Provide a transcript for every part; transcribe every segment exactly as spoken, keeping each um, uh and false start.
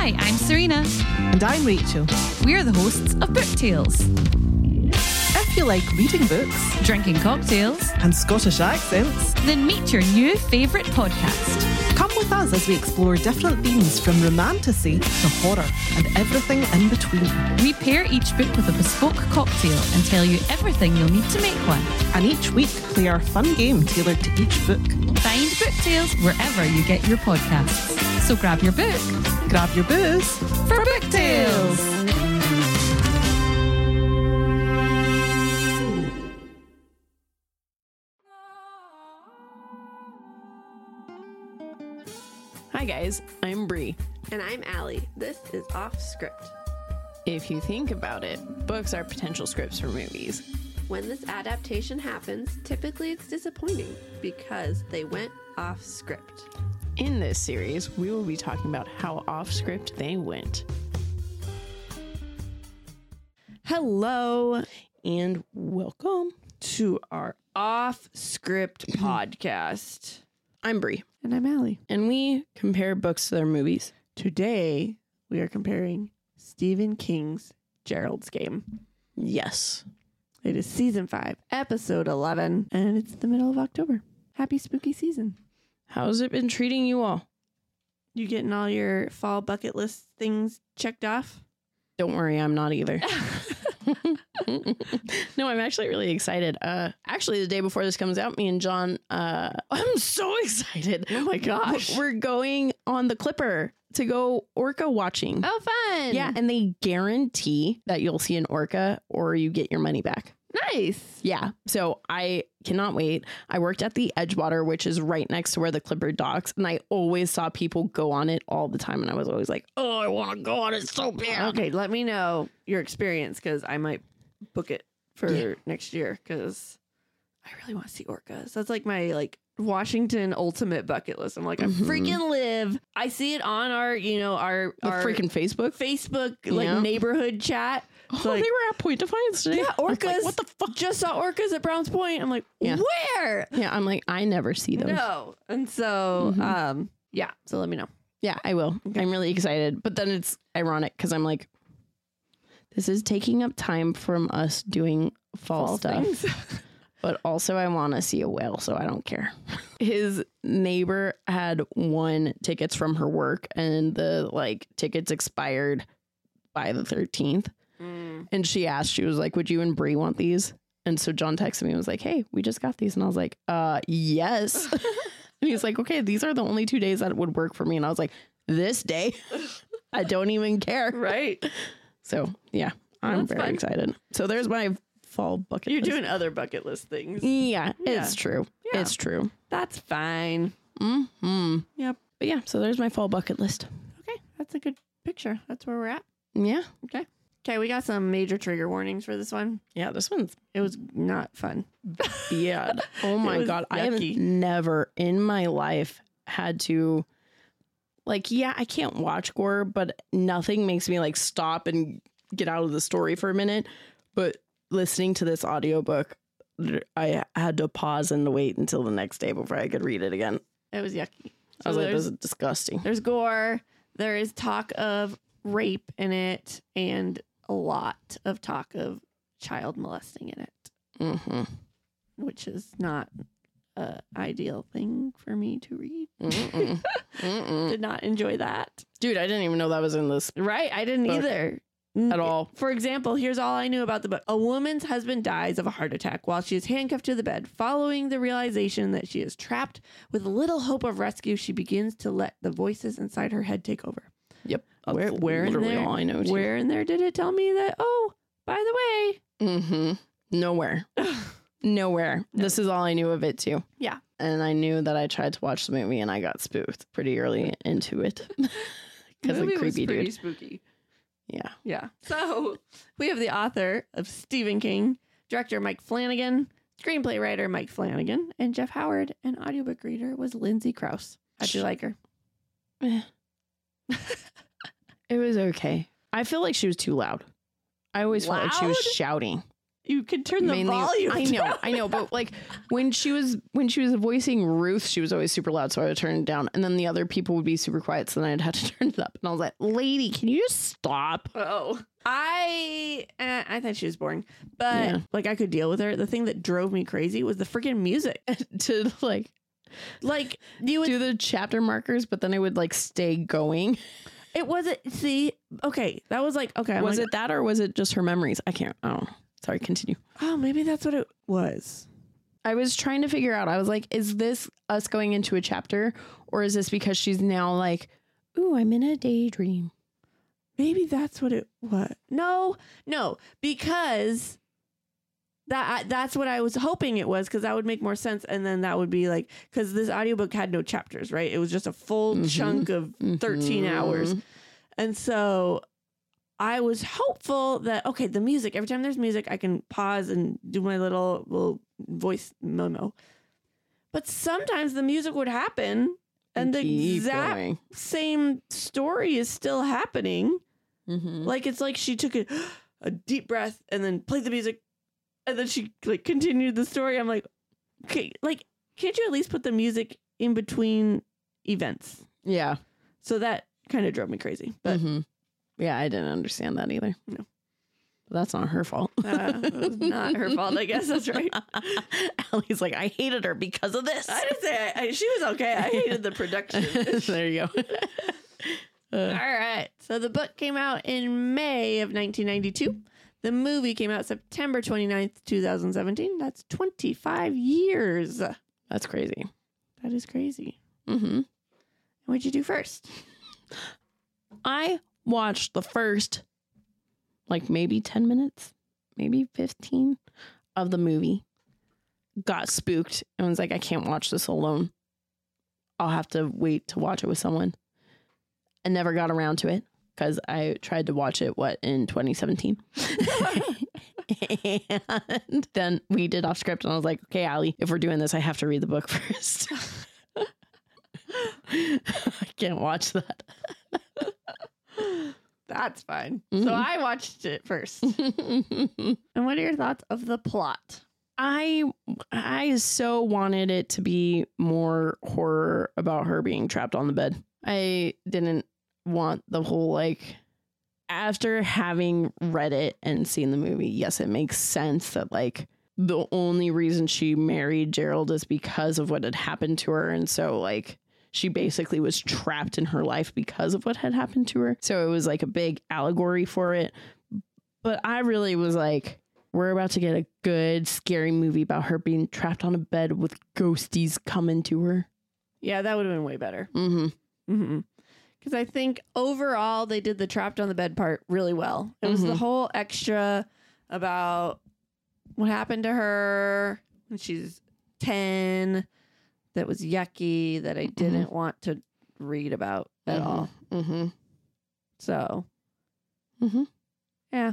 Hi, I'm Serena. And I'm Rachel. We're the hosts of Book Tales. If you like reading books, Drinking cocktails, and Scottish accents, then meet your new favourite podcast. come with us as we explore different themes from romantasy to horror and everything in between. We pair each book with a bespoke cocktail and tell you everything you'll need to make one. And each week play our fun game tailored to each book. Find Book Tales wherever you get your podcasts. So grab your book Grab your booze for Book Tales. Hi guys, I'm Bree. And I'm Allie. This is Off Script. If you think about it, books are potential scripts for movies. When this adaptation happens, typically it's disappointing because they went off script. In this series, we will be talking about how off script they went. Hello And welcome. to our Off Script podcast. I'm Bree, And I'm Allie. and we compare books to their movies. Today, we are comparing Stephen King's Gerald's Game. Yes. It is season five, episode eleven, and it's the middle of October. Happy spooky season. How's it been treating you all? You getting all your fall bucket list things checked off? Don't worry, I'm not either. No, I'm actually really excited. Uh, actually, the day before this comes out, me and John, uh, I'm so excited. Oh my gosh. We're going on the Clipper to go orca watching. Oh, fun. Yeah, and they guarantee that you'll see an orca or you get your money back. Nice. Yeah, so I cannot wait. I worked at the Edgewater, which is right next to where the Clipper docks, and I always saw people go on it all the time, and I was always like, oh, I want to go on it so bad. Okay, let me know your experience because I might book it for Yeah. next year because I really want to see orcas. That's like my like Washington ultimate bucket list. I'm like, I Mhm. freaking live. I see it on our, you know, our, The our freaking Facebook. Facebook like Yeah. neighborhood chat. Oh, like- they were at Point Defiance today. Yeah, I was orcas. like, what the fuck? Just saw orcas at Browns Point. I'm like, Yeah. where? Yeah, I'm like, I never see those. No. And so, Mhm. um, yeah. So let me know. Yeah, I will. Okay. I'm really excited. But then it's ironic because I'm like, this is taking up time from us doing fall, Fall stuff. things. But also I want to see a whale, so I don't care. His neighbor had won tickets from her work, and the like tickets expired by the thirteenth. Mm. And she asked, she was like, would you and Bree want these? And so John texted me and was like, hey, we just got these. And I was like, uh, yes. And he's like, okay, these are the only two days that would work for me. And I was like, this day, I don't even care. Right. So yeah, I'm That's very fun. excited. So there's my fall bucket You're list. doing other bucket list things. Yeah, Yeah. it's true. Yeah. It's true. That's fine. Mm-hmm. Yep. But yeah, so there's my fall bucket list. Okay, that's a good picture. That's where we're at. Yeah. Okay. Okay, we got some major trigger warnings for this one. Yeah, this one's It was not fun. bad. Oh my was God. I have yucky. never in my life had to, like, yeah, I can't watch gore, but nothing makes me like stop and get out of the story for a minute. But listening to this audiobook, I had to pause and wait until the next day before I could read it again. It was yucky. I was like, this there's, is disgusting. there's gore. There is talk of rape in it, and a lot of talk of child molesting in it, Mm-hmm. which is not a ideal thing for me to read. Mm-mm. Mm-mm. Did not enjoy that. Dude, I didn't even know that was in this Right? I didn't Book. either. at all. For example, here's all I knew about the book. A woman's husband dies of a heart attack while she is handcuffed to the bed. Following the realization that she is trapped with little hope of rescue, she begins to let the voices inside her head take over. Yep. Where, That's where in literally there? all I know. Too. Where in there did it tell me that? Oh, by the Mm-hmm. Nowhere. way. Nowhere. No. This is all I knew of it too. Yeah. And I knew that I tried to watch the movie and I got spooked pretty early into it. Because of Movie was creepy pretty dude. spooky. Yeah. Yeah. So we have the author of Stephen King, director Mike Flanagan, screenplay writer Mike Flanagan, and Jeff Howard, and audiobook reader was Lindsay Krause. How'd you like her? Eh. It was okay. I feel like she was too loud. I always felt like she was Loud? shouting. You could turn the Mainly- volume. I know, down. I know, but like when she was when she was voicing Ruth, she was always super loud, so I would turn it down, and then the other people would be super quiet, so then I'd have to turn it up, and I was like, "Lady, can you just stop?" Oh, I eh, I thought she was boring, but Yeah. like I could deal with her. The thing that drove me crazy was the freaking music. to like Like you would do the chapter markers, but then I would like stay going. It wasn't. See, okay, that was like okay. I'm was like, it that, or was it just her memories? I can't. Oh, sorry. Continue. Oh, maybe that's what it was. I was trying to figure out. I was like, is this us going into a chapter, or is this because she's now like, ooh, I'm in a daydream? Maybe that's what it was. No, no, because that that's what I was hoping it was, because that would make more sense, and then that would be like, because this audiobook had no chapters, right? It was just a full Mhm. chunk of thirteen Mhm. hours, and so I was hopeful that okay, the music. Every time there's music, I can pause and do my little little voice memo. But sometimes the music would happen, and the Keep exact going. same story is still happening. Mhm. Like it's like she took a, a deep breath and then played the music, and then she like continued the story. I'm like, okay, like can't you at least put the music in between events? Yeah. So that kind of drove me crazy. But Mhm. Yeah, I didn't understand that either. No. But that's not her fault. uh, it was not her fault. I guess that's right. Allie's like, I hated her because of this. I didn't say I, I, she was okay. I hated the production. There you go. All Uh, right. So the book came out in May of nineteen ninety-two. The movie came out September twenty-ninth, twenty seventeen. That's twenty-five years. that's crazy. That is crazy. Mm-hmm. What'd you do first? I watched the first, like maybe ten minutes, maybe fifteen of the movie, got spooked, and was like, I can't watch this alone. I'll have to wait to watch it with someone. I never got around to it because I tried to watch it, what, in twenty seventeen. And then we did off script, and I was like, okay, Allie, if we're doing this, I have to read the book first. I can't watch that. That's fine. Mhm. So I watched it first. And what are your thoughts of the plot? I I so wanted it to be more horror about her being trapped on the bed. I didn't want the whole like after having read it and seen the movie, yes, it makes sense that like the only reason she married Gerald is because of what had happened to her, and so like she basically was trapped in her life because of what had happened to her. So it was like a big allegory for it. But I really was like, we're about to get a good, scary movie about her being trapped on a bed with ghosties coming to her. Yeah, that would have been way better. Mm-hmm. Mm-hmm. Because I think overall they did the trapped on the bed part really well. It was the Mhm. whole extra about what happened to her when she's ten that was yucky that I didn't want to read about at all. Mm-hmm. So, Mm-hmm. yeah,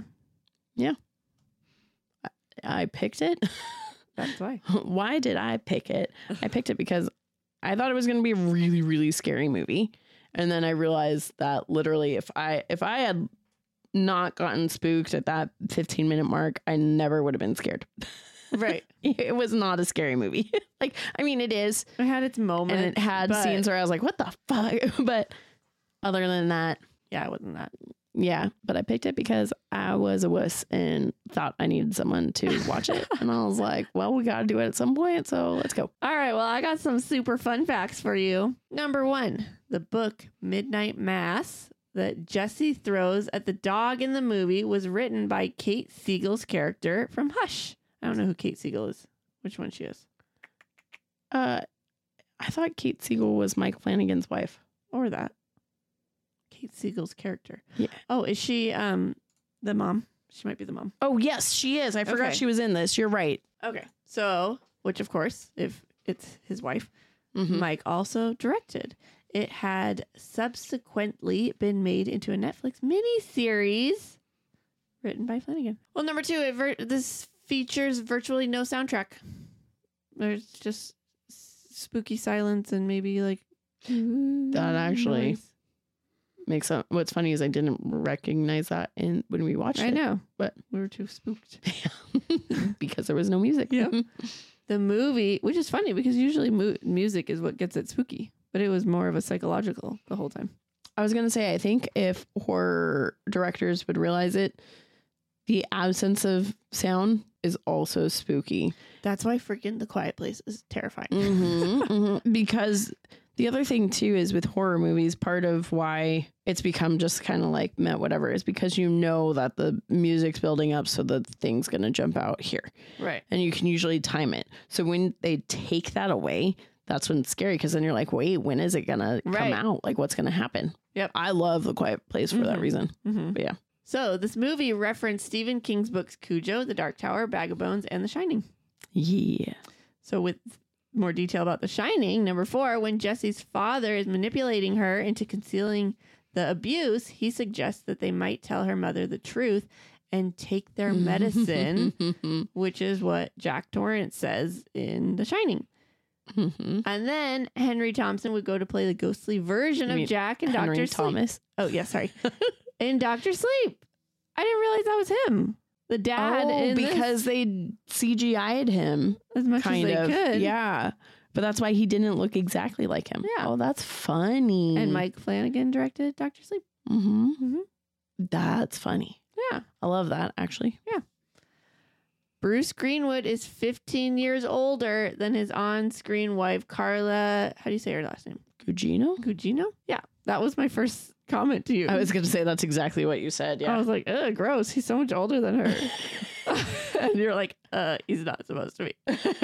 I picked it. that's why. Why did I pick it? I picked it because I thought it was going to be a really, really scary movie. And then I realized that literally if I if I had not gotten spooked at that fifteen minute mark, I never would have been scared. Right. It was not a scary movie. Like, I mean, it is. It had its moment. And it had but- scenes where I was like, what the fuck? But other than that, Yeah, it wasn't that. yeah. But I picked it because I was a wuss and thought I needed someone to watch it. And I was like, well, we got to do it at some point. So let's go. All right, well, I got some super fun facts for you. Number one, the book Midnight Mass that Jesse throws at the dog in the movie was written by Kate Siegel's character from Hush. I don't know who Kate Siegel is. Which one she is? Uh, I thought Kate Siegel was Mike Flanagan's wife. Or that. Kate Siegel's character. Yeah. Oh, is she um the mom? She might be the mom. Oh, yes, she is. I forgot Okay. she was in this. You're right. Okay. So, which of course, if it's his wife, Mhm. Mike also directed. It had subsequently been made into a Netflix miniseries written by Flanagan. Well, number two, it ver- this features virtually no soundtrack. There's just s- spooky silence and maybe like That actually- noise. makes sense. What's funny is I didn't recognize that in when we watched I it. know, but we were too spooked. because there was no music. Yeah. The movie, which is funny because usually mu- music is what gets it spooky, but it was more of a psychological the whole time. I was going to say, I think if horror directors would realize it, the absence of sound is also spooky. That's why freaking The Quiet Place is terrifying. Mm-hmm, mm-hmm. Because the other thing, too, is with horror movies, part of why it's become just kind of like, meh, whatever, is because you know that the music's building up so the thing's going to jump out here. Right. And you can usually time it. So when they take that away, that's when it's scary because then you're like, wait, when is it going to Right. come out? Like, what's going to happen? Yep. I love The Quiet Place for that Mhm. reason. Mm-hmm. But yeah. So this movie referenced Stephen King's books Cujo, The Dark Tower, Bag of Bones, and The Shining. Yeah. So with more detail about The Shining, number four, when Jesse's father is manipulating her into concealing the abuse, he suggests that they might tell her mother the truth and take their medicine, which is what Jack Torrance says in The Shining. Mhm. And then Henry Thompson would go to play the ghostly version You of mean Jack and Henry Doctor Sleep. Thomas. Oh, yeah, sorry. in Doctor Sleep. I didn't realize that was him. The dad Oh, in because this, they C G I'd him, as much kind as of. they could. Yeah. But that's why he didn't look exactly like him. Yeah. Oh, that's funny. And Mike Flanagan directed Doctor Sleep. Mm-hmm. Mhm. That's funny. Yeah. I love that, actually. Bruce Greenwood is fifteen years older than his on-screen wife, Carla. How do you say her last name? Gugino? Gugino? Yeah. That was my first comment to you. I was going to say that's exactly what you said. I Yeah. was like, ugh, gross. He's so much older than her. And you're like, uh, he's not supposed to be.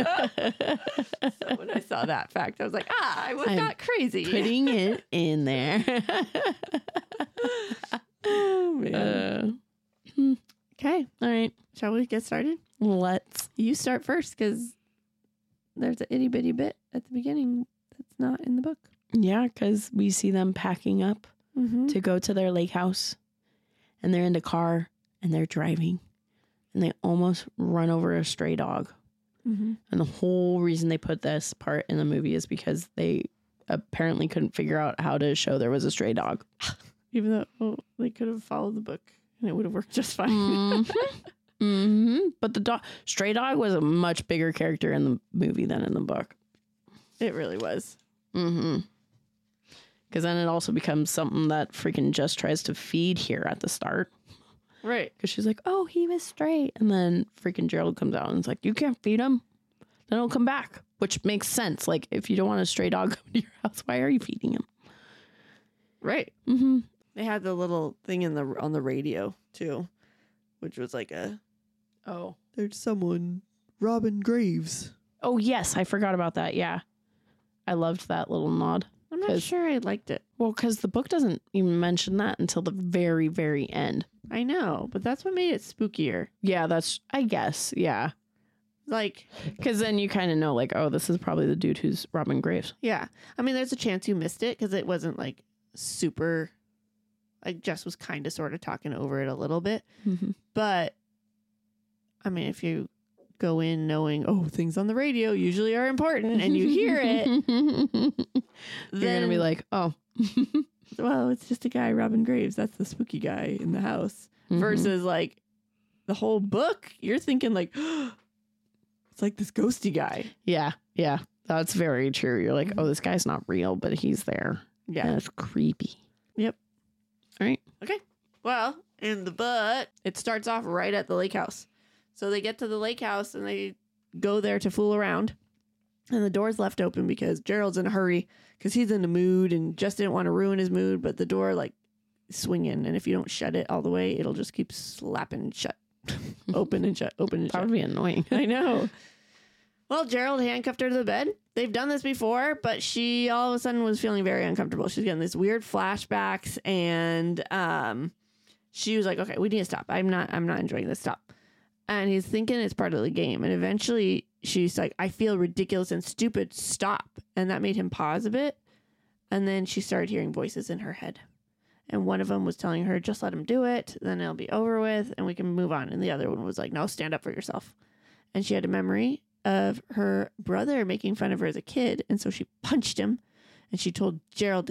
So when I saw that fact, I was like, ah, I was I'm not crazy. Putting it in there. Oh, man. Uh, hmm. Okay. All right. Shall we get started? Let's. You start first because there's an itty bitty bit at the beginning that's not in the book. Yeah, because we see them packing up Mm-hmm. to go to their lake house. And they're in the car and they're driving. And they almost run over a stray dog. Mm-hmm. And the whole reason they put this part in the movie is because they apparently couldn't figure out how to show there was a stray dog. Even though well, they could have followed the book and it would have worked just fine. Mm-hmm. Mm-hmm. But the dog, stray dog was a much bigger character in the movie than in the book. It really was. Mm-hmm. Because then it also becomes something that freaking Jess tries to feed here at the start. Right. Because she's like, oh, he was stray. And then freaking Gerald comes out and is like, you can't feed him. Then he'll come back. Which makes sense. Like, if you don't want a stray dog coming to your house, why are you feeding him? Right. Mm-hmm. They had the little thing in the on the radio too, which was like a Oh. there's someone Robin Graves. Oh, yes. I forgot about that. Yeah. I loved that little nod. I'm not 'Cause- sure I liked it. Well, because the book doesn't even mention that until the very, very end. I know, but that's what made it spookier. Yeah, that's, I guess. Yeah. Like, Because then you kind of know, like, oh, this is probably the dude who's Robin Graves. yeah. I mean, there's a chance you missed it because it wasn't like super. Like Jess was kind of sort of talking over it a little bit, Mm-hmm. but I mean, if you go in knowing, oh, things on the radio usually are important, and you hear it, You're then going to be like, oh. well, it's just a guy, Robin Graves. That's the spooky guy in the house. Mhm. Versus like the whole book, you're thinking like, it's like this ghosty guy. Yeah, yeah. That's very true. You're like, oh, this guy's not real, but he's there. Yeah. And it's creepy. Yep. All right. Well, in the book, it starts off right at the lake house. So they get to the lake house and they go there to fool around. And the door's left open because Gerald's in a hurry because he's in the mood and just didn't want to ruin his mood. But the door, like, is swinging. And if you don't shut it all the way, it'll just keep slapping shut. Open and shut, open and That shut. would be annoying. I know. Well, Gerald handcuffed her to the bed. They've done this before, but she all of a sudden was feeling very uncomfortable. She's getting these weird flashbacks, and um, she was like, "Okay, we need to stop. I'm not. I'm not enjoying this. Stop." And he's thinking it's part of the game. And eventually, she's like, "I feel ridiculous and stupid. Stop." And that made him pause a bit. And then she started hearing voices in her head. And one of them was telling her, just let him do it. Then it'll be over with and we can move on. And the other one was like, no, stand up for yourself. And she had a memory of her brother making fun of her as a kid. And so she punched him and she told Gerald to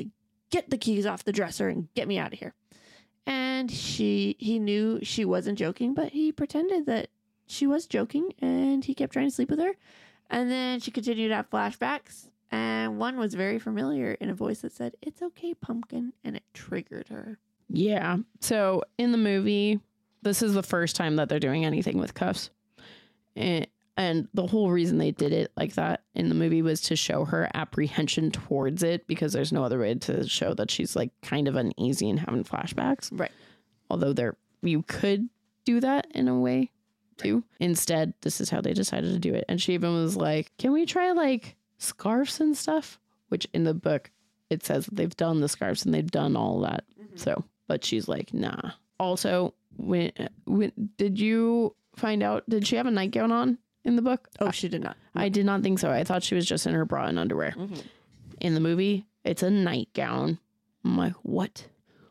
get the keys off the dresser and get me out of here. And she, he knew she wasn't joking, but he pretended that she was joking, and he kept trying to sleep with her. And then she continued to have flashbacks, and one was very familiar in a voice that said, "It's okay, pumpkin," and it triggered her. Yeah. So in the movie, this is the first time that they're doing anything with cuffs. And, and the whole reason they did it like that in the movie was to show her apprehension towards it, because there's no other way to show that she's like kind of uneasy and having flashbacks. Right. Although there, you could do that in a way too. Right. Instead, this is how they decided to do it. And she even was like, can we try like scarves and stuff? Which in the book, it says that they've done the scarves and they've done all that. Mm-hmm. So, but she's like, nah. Also, when, when did you find out, did she have a nightgown on in the book? Oh, she did not. I, I did not think so. I thought she was just in her bra and underwear. Mm-hmm. In the movie, it's a nightgown. I'm like, what?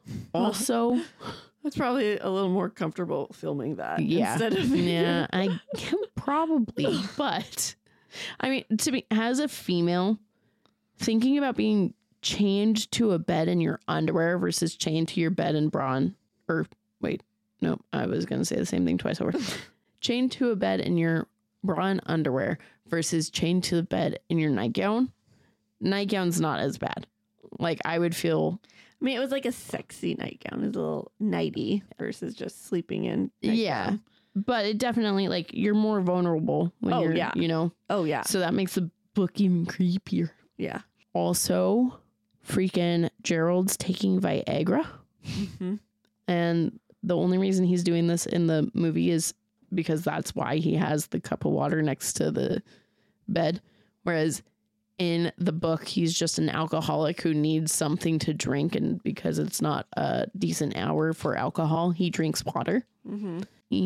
Also, that's probably a little more comfortable filming that. Yeah. Instead of yeah, I probably. But I mean, to be as a female, thinking about being chained to a bed in your underwear versus chained to your bed in bra and, or wait, no, I was going to say the same thing twice over. Chained to a bed in your bra and underwear versus chained to the bed in your nightgown. Nightgown's not as bad. Like, I would feel... I mean, it was like a sexy nightgown. It was a little nighty versus just sleeping in. Nightgown. Yeah. But it definitely, like, you're more vulnerable when oh, you're, yeah. you know? Oh, yeah. So that makes the book even creepier. Yeah. Also, freaking Gerald's taking Viagra. Mm-hmm. And the only reason he's doing this in the movie is because that's why he has the cup of water next to the bed. Whereas in the book, he's just an alcoholic who needs something to drink. And because it's not a decent hour for alcohol, he drinks water. Mm-hmm.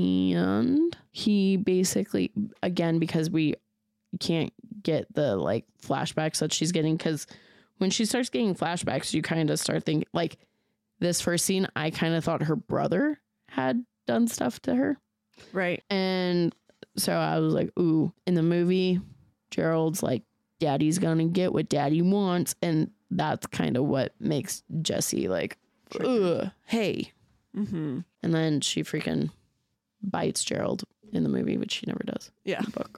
And he basically, again, because we can't get the like flashbacks that she's getting, because when she starts getting flashbacks, you kind of start thinking, like, this first scene, I kind of thought her brother had done stuff to her. Right. And so I was like, ooh, in the movie, Gerald's like, daddy's gonna get what daddy wants. And that's kind of what makes Jessie like, ugh, hey. Mm-hmm. And then she freaking bites Gerald in the movie, which she never does. Yeah. In the book.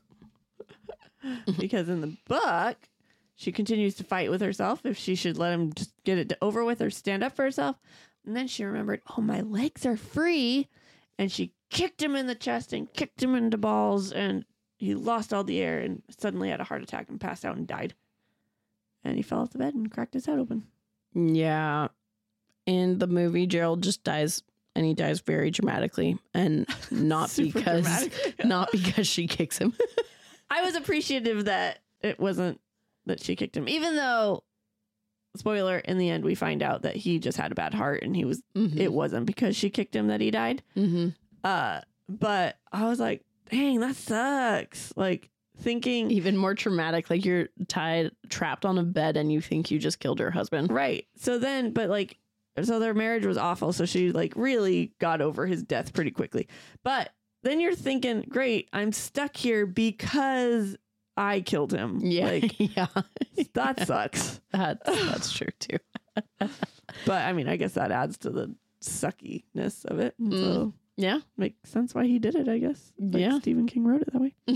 Because in the book, she continues to fight with herself if she should let him just get it over with or stand up for herself. And then she remembered, oh, my legs are free. And she kicked him in the chest and kicked him into balls. And he lost all the air and suddenly had a heart attack and passed out and died. And he fell off the bed and cracked his head open. Yeah. In the movie, Gerald just dies, and he dies very dramatically. And not because not because she kicks him. I was appreciative that it wasn't that she kicked him, even though, spoiler, in the end we find out that he just had a bad heart and he was mm-hmm. it wasn't because she kicked him that he died. Mm-hmm. Uh, but I was like, dang, that sucks. Like, thinking even more traumatic, like you're tied, trapped on a bed, and you think you just killed your husband. Right. So then, but like, so their marriage was awful. So she like really got over his death pretty quickly. But then you're thinking, great, I'm stuck here because I killed him. Yeah. Like, yeah. That sucks. That's, that's true too. But I mean, I guess that adds to the suckiness of it. Mm. So yeah. Makes sense why he did it, I guess. Like yeah. Stephen King wrote it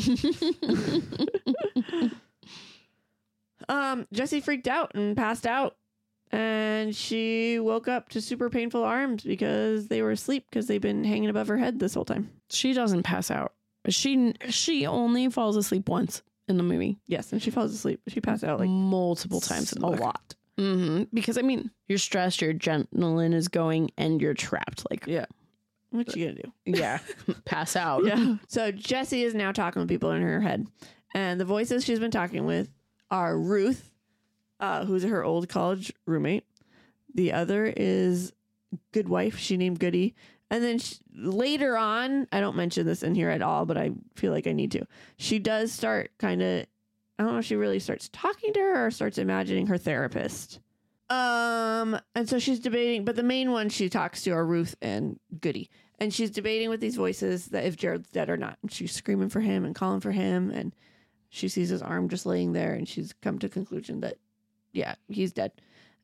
that way. um, Jessie freaked out and passed out. And she woke up to super painful arms because they were asleep because they've been hanging above her head this whole time. She doesn't pass out. She she only falls asleep once in the movie. Yes, and she falls asleep. She passed out like multiple times in the a book. lot. Mm-hmm. Because I mean, you're stressed, your adrenaline is going, and you're trapped. Like, yeah, what you gonna do? Yeah, pass out. Yeah. So Jessie is now talking with people in her head, and the voices she's been talking with are Ruth, uh, who's her old college roommate. The other is Good Wife. She named Goody. And then she, later on, I don't mention this in here at all, but I feel like I need to. She does start kind of, I don't know if she really starts talking to her or starts imagining her therapist. Um, and so she's debating, but the main ones she talks to are Ruth and Goody. And she's debating with these voices that if Jared's dead or not. And she's screaming for him and calling for him. And she sees his arm just laying there, and she's come to the conclusion that, yeah, he's dead.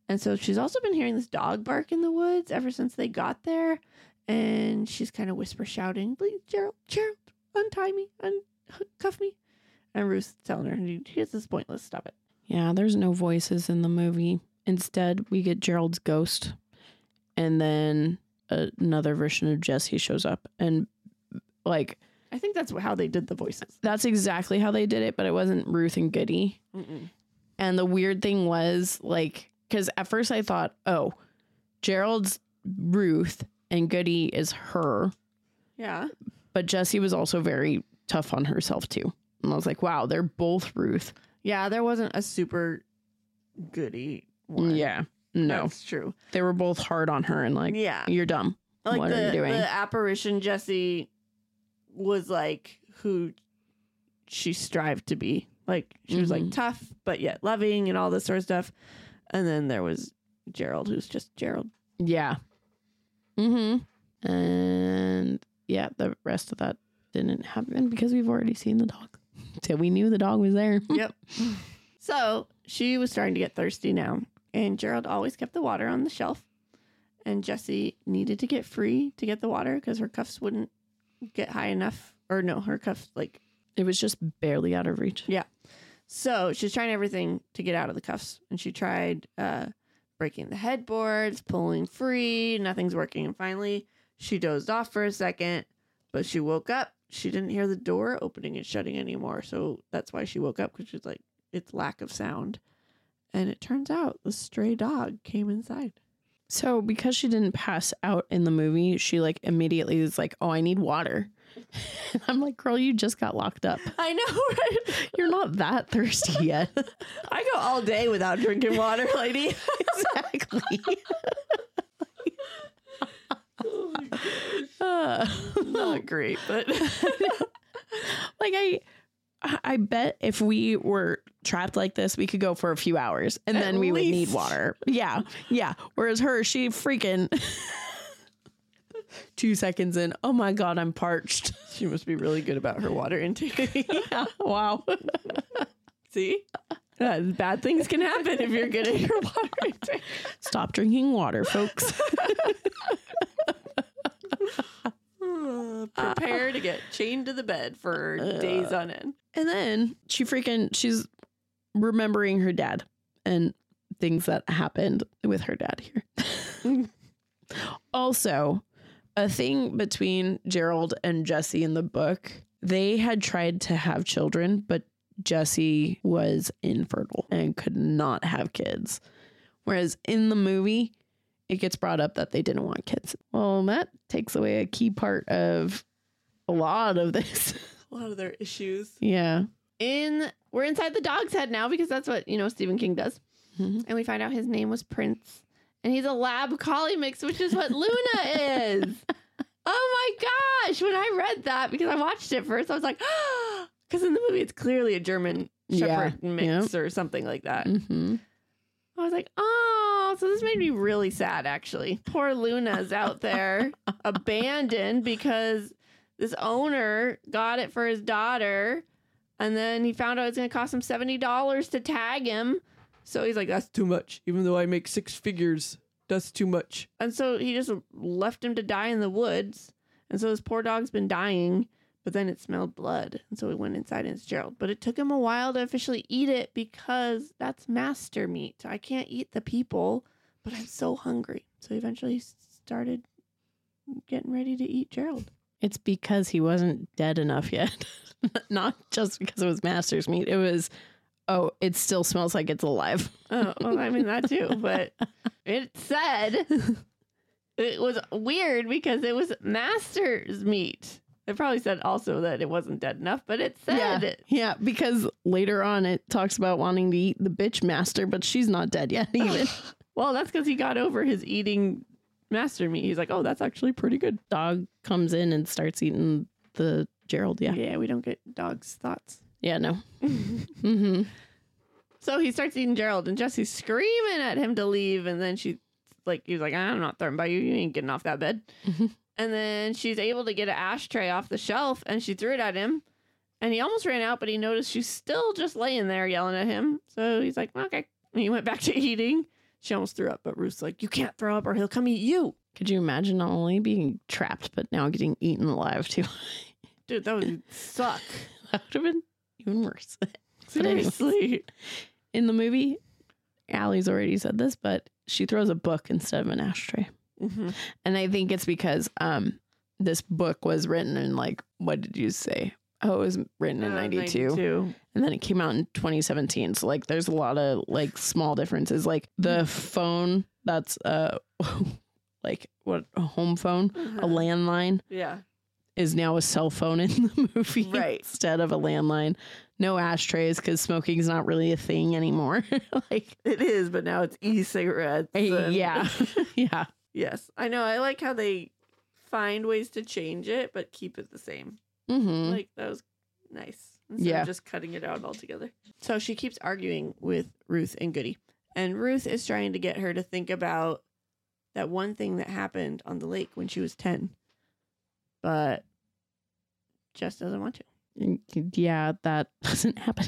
And so she's also been hearing this dog bark in the woods ever since they got there. And she's kind of whisper shouting, please, Gerald, Gerald, untie me, uncuff me. And Ruth's telling her, this is pointless, stop it. Yeah, there's no voices in the movie. Instead, we get Gerald's ghost. And then another version of Jesse shows up. And like... I think that's how they did the voices. That's exactly how they did it, but it wasn't Ruth and Goody. Mm-mm. And the weird thing was, like... Because at first I thought, oh, Gerald's Ruth... and Goody is her. Yeah. But Jessie was also very tough on herself, too. And I was like, wow, they're both Ruth. Yeah, there wasn't a super Goody one. Yeah. No. That's true. They were both hard on her and like, yeah, you're dumb. Like what the, are you doing? The apparition Jessie was like who she strived to be. Like, she was Mm-hmm. like tough, but yet loving and all this sort of stuff. And then there was Gerald, who's just Gerald. Yeah. Mm-hmm. And yeah, the rest of that didn't happen because we've already seen the dog. So we knew the dog was there. Yep. So she was starting to get thirsty now. And Gerald always kept the water on the shelf. And Jessie needed to get free to get the water because her cuffs wouldn't get high enough. Or no, her cuffs, like... It was just barely out of reach. Yeah. So she's trying everything to get out of the cuffs. And she tried... uh breaking the headboards, pulling free, nothing's working. And finally, she dozed off for a second, but she woke up. She didn't hear the door opening and shutting anymore. So that's why she woke up, because she's like, it's lack of sound. And it turns out the stray dog came inside. So because she didn't pass out in the movie, she like immediately is like, oh, I need water. I'm like, girl, you just got locked up. I know, right? You're not that thirsty yet. I go all day without drinking water, lady. Exactly. Oh my gosh. Uh, Not great, but like I I bet if we were trapped like this, we could go for a few hours and At then we least. would need water. Yeah. Yeah. Whereas her, she freaking two seconds in. Oh my God, I'm parched. she must be really good about her water intake. Yeah. Wow. See? Uh, bad things can happen if you're good at your water intake. Stop drinking water, folks. Uh, prepare to get chained to the bed for days on end. And then she freaking, she's remembering her dad and things that happened with her dad here. Also, a thing between Gerald and Jessie in the book, they had tried to have children, but Jessie was infertile and could not have kids. Whereas in the movie, it gets brought up that they didn't want kids. Well, that takes away a key part of a lot of this. A lot of their issues. Yeah. In we're inside the dog's head now because that's what, you know, Stephen King does. Mm-hmm. And we find out his name was Prince. And he's a lab collie mix, which is what Luna is. Oh my gosh. When I read that, because I watched it first, I was like, because in the movie it's clearly a German Shepherd Yeah. mix Yep. or something like that. Mm-hmm. I was like, oh, so this made me really sad, actually. Poor Luna's out there abandoned because this owner got it for his daughter. And then he found out it's going to cost him seventy dollars to tag him. So he's like, that's too much. Even though I make six figures, that's too much. And so he just left him to die in the woods. And so this poor dog's been dying. But then it smelled blood. And so he went inside and it's Gerald. But it took him a while to officially eat it because that's master meat. I can't eat the people, but I'm so hungry. So eventually he started getting ready to eat Gerald. It's because he wasn't dead enough yet. Not just because it was master's meat. It was, oh, it still smells like it's alive. Oh, well, I mean, that too. But it said it was weird because it was master's meat. It probably said also that it wasn't dead enough, but it said Yeah. it. Yeah, because later on it talks about wanting to eat the bitch master, but she's not dead yet even. Well, that's because he got over his eating master meat. He's like, oh, that's actually pretty good. Dog comes in and starts eating the Gerald. Yeah. Yeah, we don't get dogs' thoughts. Yeah, no. Mm-hmm. So he starts eating Gerald, and Jessie's screaming at him to leave. And then she, like, he's like, I'm not threatened by you. You ain't getting off that bed. Mm-hmm. And then she's able to get an ashtray off the shelf, and she threw it at him. And he almost ran out, but he noticed she's still just laying there yelling at him. So he's like, okay. And he went back to eating. She almost threw up, but Ruth's like, you can't throw up or he'll come eat you. Could you imagine not only being trapped, but now getting eaten alive too? Dude, that would suck. That would have been even worse. But anyway, Seriously. in the movie, Allie's already said this, but she throws a book instead of an ashtray. Mm-hmm. And I think it's because um, this book was written in like, what did you say? Oh, it was written in Uh, ninety-two. ninety-two. And then it came out in twenty seventeen. So like there's a lot of like small differences. Like the phone that's uh like what a home phone, Uh-huh. a landline Yeah. is now a cell phone in the movie Right. instead of a landline. No ashtrays because smoking is not really a thing anymore. Like It is, but now it's e-cigarettes. and- yeah. Yeah. Yes. I know. I like how they find ways to change it, but keep it the same. Mm-hmm. Like, that was nice. Instead Yeah. of just cutting it out altogether. So she keeps arguing with Ruth and Goody. And Ruth is trying to get her to think about that one thing that happened on the lake when she was ten. But Jess doesn't want to. Yeah, that doesn't happen.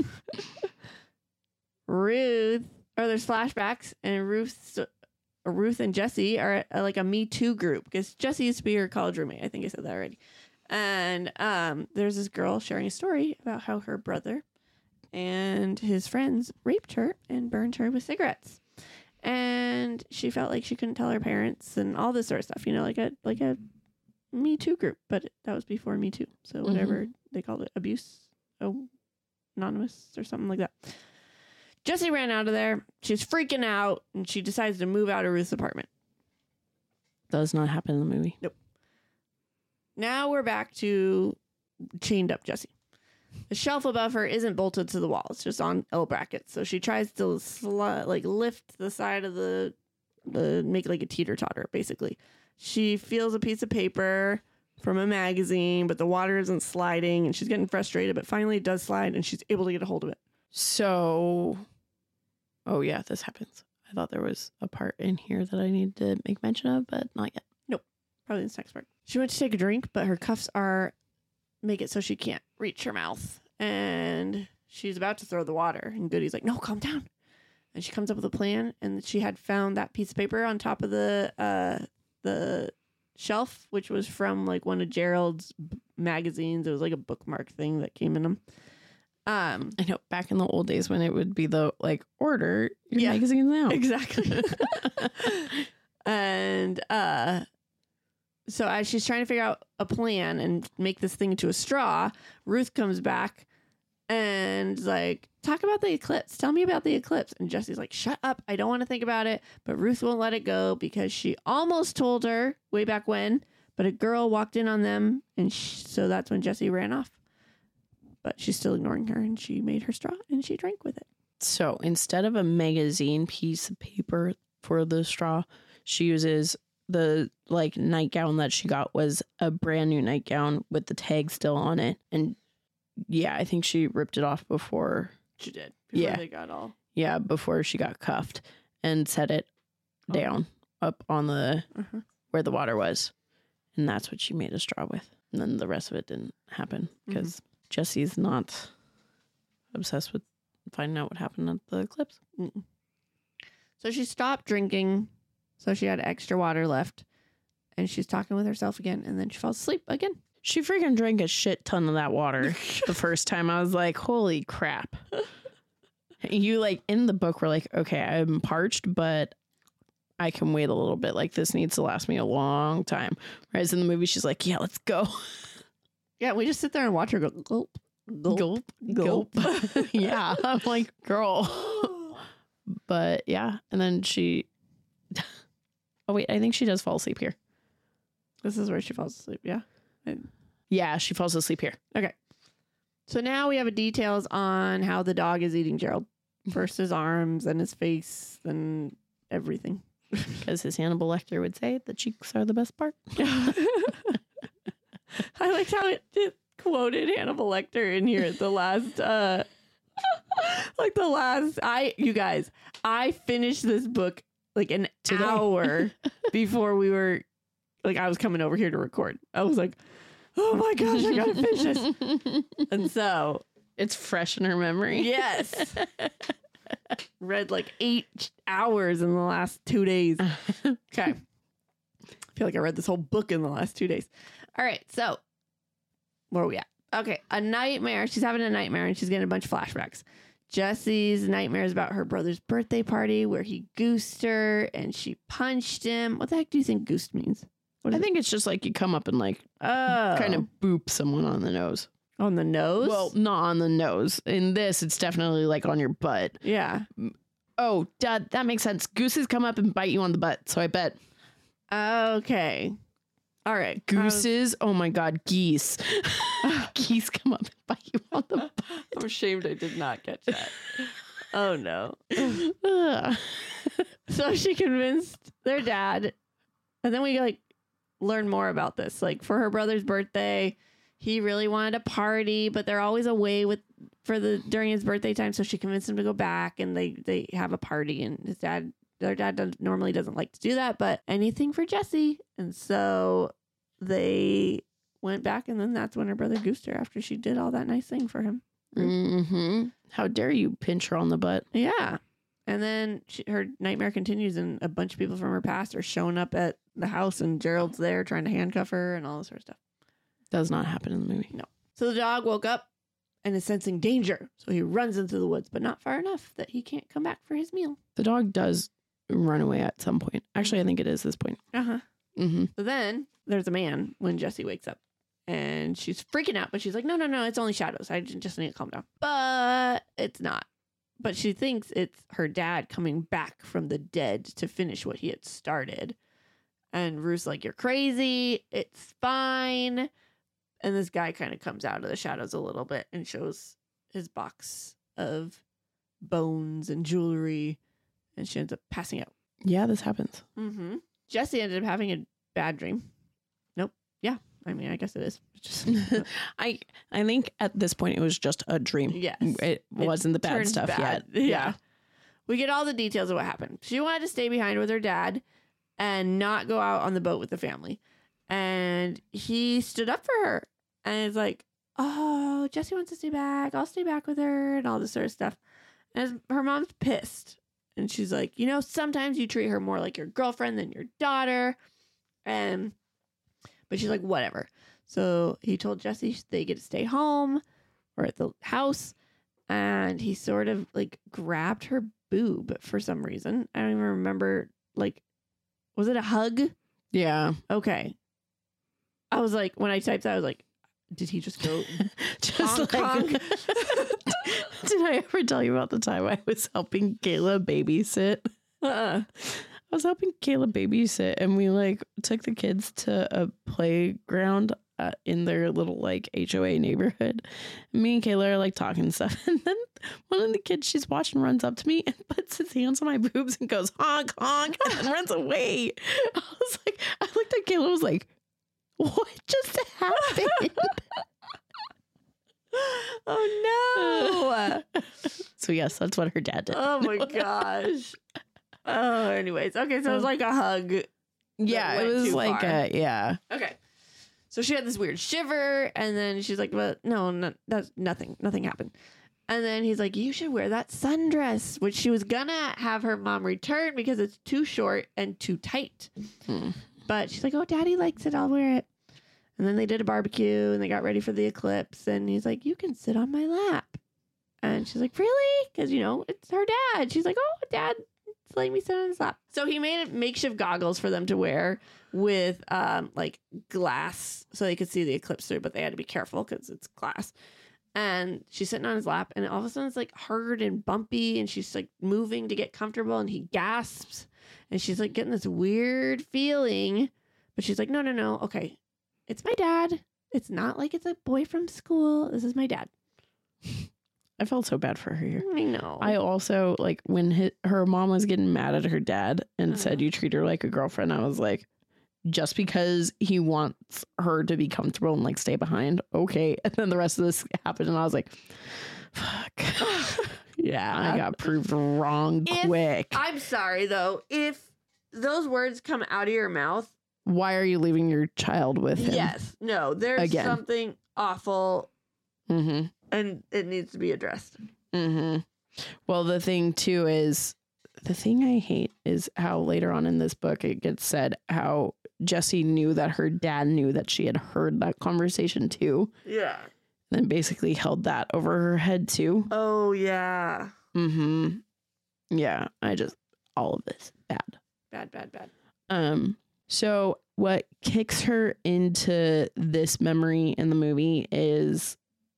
Ruth, or there's flashbacks, and Ruth, Ruth and Jesse are at, like a Me Too group because Jesse used to be her college roommate. I think I said that already. And um, there's this girl sharing a story about how her brother and his friends raped her and burned her with cigarettes. And she felt like she couldn't tell her parents and all this sort of stuff, you know, like a like a Me Too group. But that was before Me Too. So whatever they called it, abuse, oh, anonymous or something like that. Jessie ran out of there. She's freaking out, and she decides to move out of Ruth's apartment. Does not happen in the movie. Now we're back to chained up Jessie. The shelf above her isn't bolted to the wall. It's just on L brackets. So she tries to sl- like lift the side of the, the make like a teeter-totter, basically. She feels a piece of paper from a magazine, but the water isn't sliding, and she's getting frustrated, but finally it does slide, and she's able to get a hold of it. So, oh yeah, this happens. I thought there was a part in here that I needed to make mention of, but not yet. Probably this next part. She went to take a drink, but her cuffs are make it so she can't reach her mouth. And she's about to throw the water. And Goody's like, no, calm down. And she comes up with a plan. And she had found that piece of paper on top of the uh, the shelf, which was from like one of Gerald's b- magazines. It was like a bookmark thing that came in them. Um, I know back in the old days when it would be the like order your Yeah. magazines now. Exactly. And uh so as she's trying to figure out a plan and make this thing into a straw, Ruth comes back and is like, talk about the eclipse. Tell me about the eclipse. And Jesse's like, shut up. I don't want to think about it. But Ruth won't let it go because she almost told her way back when, but a girl walked in on them. And sh- so that's when Jesse ran off. But she's still ignoring her, and she made her straw and she drank with it. So instead of a magazine piece of paper for the straw, she uses the like nightgown that she got was a brand new nightgown with the tag still on it. And yeah, I think she ripped it off before, She did. Before Yeah. they got all. yeah, before she got cuffed and set it Oh. down up on the, Uh-huh. where the water was. And that's what she made a straw with. And then the rest of it didn't happen because Jesse's not obsessed with finding out what happened at the eclipse. Mm-mm. So she stopped drinking. So she had extra water left. And she's talking with herself again. And then she falls asleep again. She freaking drank a shit ton of that water the first time. I was like, holy crap. You like in the book were like, okay, I'm parched, but I can wait a little bit. Like this needs to last me a long time. Whereas in the movie, she's like, yeah, let's go. Yeah, we just sit there and watch her go gulp, gulp, Gulp. Gulp. Yeah. I'm like, girl. But yeah. And then she, oh wait, I think she does fall asleep here. This is where she falls asleep. Yeah. Yeah. She falls asleep here. Okay. So now we have details on how the dog is eating Gerald. First his arms and his face and everything. Because his Hannibal Lecter would say the cheeks are the best part. I liked how it, it quoted Hannibal Lecter in here at the last, uh, like the last, I, you guys, I finished this book like an Today. hour before we were, like I was coming over here to record. I was like, oh my gosh, I gotta finish this. And so, It's fresh in her memory. yes. Read like eight hours in the last two days. Okay. I feel like I read this whole book in the last two days. All right. So where are we at? Okay. A nightmare. She's having a nightmare and she's getting a bunch of flashbacks. Jesse's nightmare is about her brother's birthday party where he goosed her and she punched him. What the heck do you think goosed means? What I is think it's just like you come up and like it? Oh. kind of boop someone on the nose. On the nose? Well, not on the nose. In this, it's definitely like on your butt. yeah. Oh, Dad, that makes sense. Gooses come up and bite you on the butt. So I bet Okay. All right. gooses. Oh my God, geese. Geese come up and bite you on the butt. I'm ashamed I did not catch that. Oh, no. Ugh. So she convinced their dad. And then we like learn more about this. Like for her brother's birthday, he really wanted a party, but they're always away with for the during his birthday time. So she convinced him to go back and they, they have a party and his dad, their dad does, normally doesn't like to do that, but anything for Jesse. And so they went back and then that's when her brother goosed her after she did all that nice thing for him. Mm-hmm. How dare you pinch her on the butt? Yeah. And then she, her nightmare continues and a bunch of people from her past are showing up at the house and Gerald's there trying to handcuff her and all this sort of stuff. Does not happen in the movie. No. So the dog woke up and is sensing danger. So he runs into the woods, but not far enough that he can't come back for his meal. The dog does run away at some point. Actually, I think it is this point. Uh-huh. Mm-hmm. So then there's a man when Jessie wakes up and she's freaking out, but she's like, no, no, no, it's only shadows. I just need to calm down. But it's not. But she thinks it's her dad coming back from the dead to finish what he had started. And Ruth's like, you're crazy. It's fine. And this guy kind of comes out of the shadows a little bit and shows his box of bones and jewelry. And she ends up passing out. Yeah, this happens. Mm-hmm. Jessie ended up having a bad dream. Nope. Yeah. I mean, I guess it is. It's just I I think at this point it was just a dream. Yes. It wasn't the bad turned stuff bad. yet. Yeah. We get all the details of what happened. She wanted to stay behind with her dad and not go out on the boat with the family. And he stood up for her and is like, oh, Jessie wants to stay back. I'll stay back with her and all this sort of stuff. And her mom's pissed. And she's like, you know, sometimes you treat her more like your girlfriend than your daughter. And, but she's like, whatever. So he told Jessie they get to stay home or at the house. And he sort of like grabbed her boob for some reason. I don't even remember. Like, was it a hug? Yeah. Okay. I was like, when I typed that, I was like, did he just go Just honk, like, honk? did I ever tell you about the time I was helping Kayla babysit? Uh-uh. I was helping Kayla babysit and we like took the kids to a playground uh, in their little like H O A neighborhood. And me and Kayla are like talking and stuff. And then one of the kids she's watching runs up to me and puts his hands on my boobs and goes honk, honk, and then runs away. I was like, I looked at Kayla and was like, what just happened? Oh no. So yes, that's what her dad did. Oh my gosh. Oh, anyways. Okay, so it was like a hug. Yeah, went it was too like far. a, yeah. Okay. So she had this weird shiver, and then she's like, "But no, no, that's nothing. Nothing happened." And then he's like, "You should wear that sundress," which she was gonna have her mom return because it's too short and too tight. Hmm. But she's like, "Oh, Daddy likes it. I'll wear it." And then they did a barbecue, and they got ready for the eclipse. And he's like, "You can sit on my lap." And she's like, "Really?" Because you know it's her dad. She's like, "Oh, Dad, letting me sit on his lap." So he made makeshift goggles for them to wear with um like glass so they could see the eclipse through, but they had to be careful because it's glass. And she's sitting on his lap and all of a sudden it's like hard and bumpy and she's like moving to get comfortable and he gasps and she's like getting this weird feeling, but she's like, no, no, no. Okay. It's my dad. It's not like it's a boy from school. This is my dad. I felt so bad for her here. I know. I also, like, when his, her mom was getting mad at her dad and Uh-huh. said, you treat her like a girlfriend, I was like, just because he wants her to be comfortable and, like, stay behind, okay. And then the rest of this happened, and I was like, fuck. Yeah, I got proved wrong If- quick. I'm sorry though. If those words come out of your mouth, Why are you leaving your child with him? yes, no, there's Again. something awful Mm-hmm. and it needs to be addressed. Mm-hmm. Well, the thing too is the thing I hate is how later on in this book it gets said how Jessie knew that her dad knew that she had heard that conversation too. Yeah. Then basically held that over her head too. Oh, yeah. Mm-hmm. Yeah, I just all of this bad. Bad, bad, bad. Um, so what kicks her into this memory in the movie is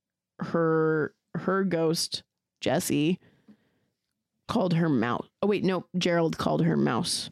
her her ghost, Jessie, called her mouse. Oh wait, no, Gerald called her mouse.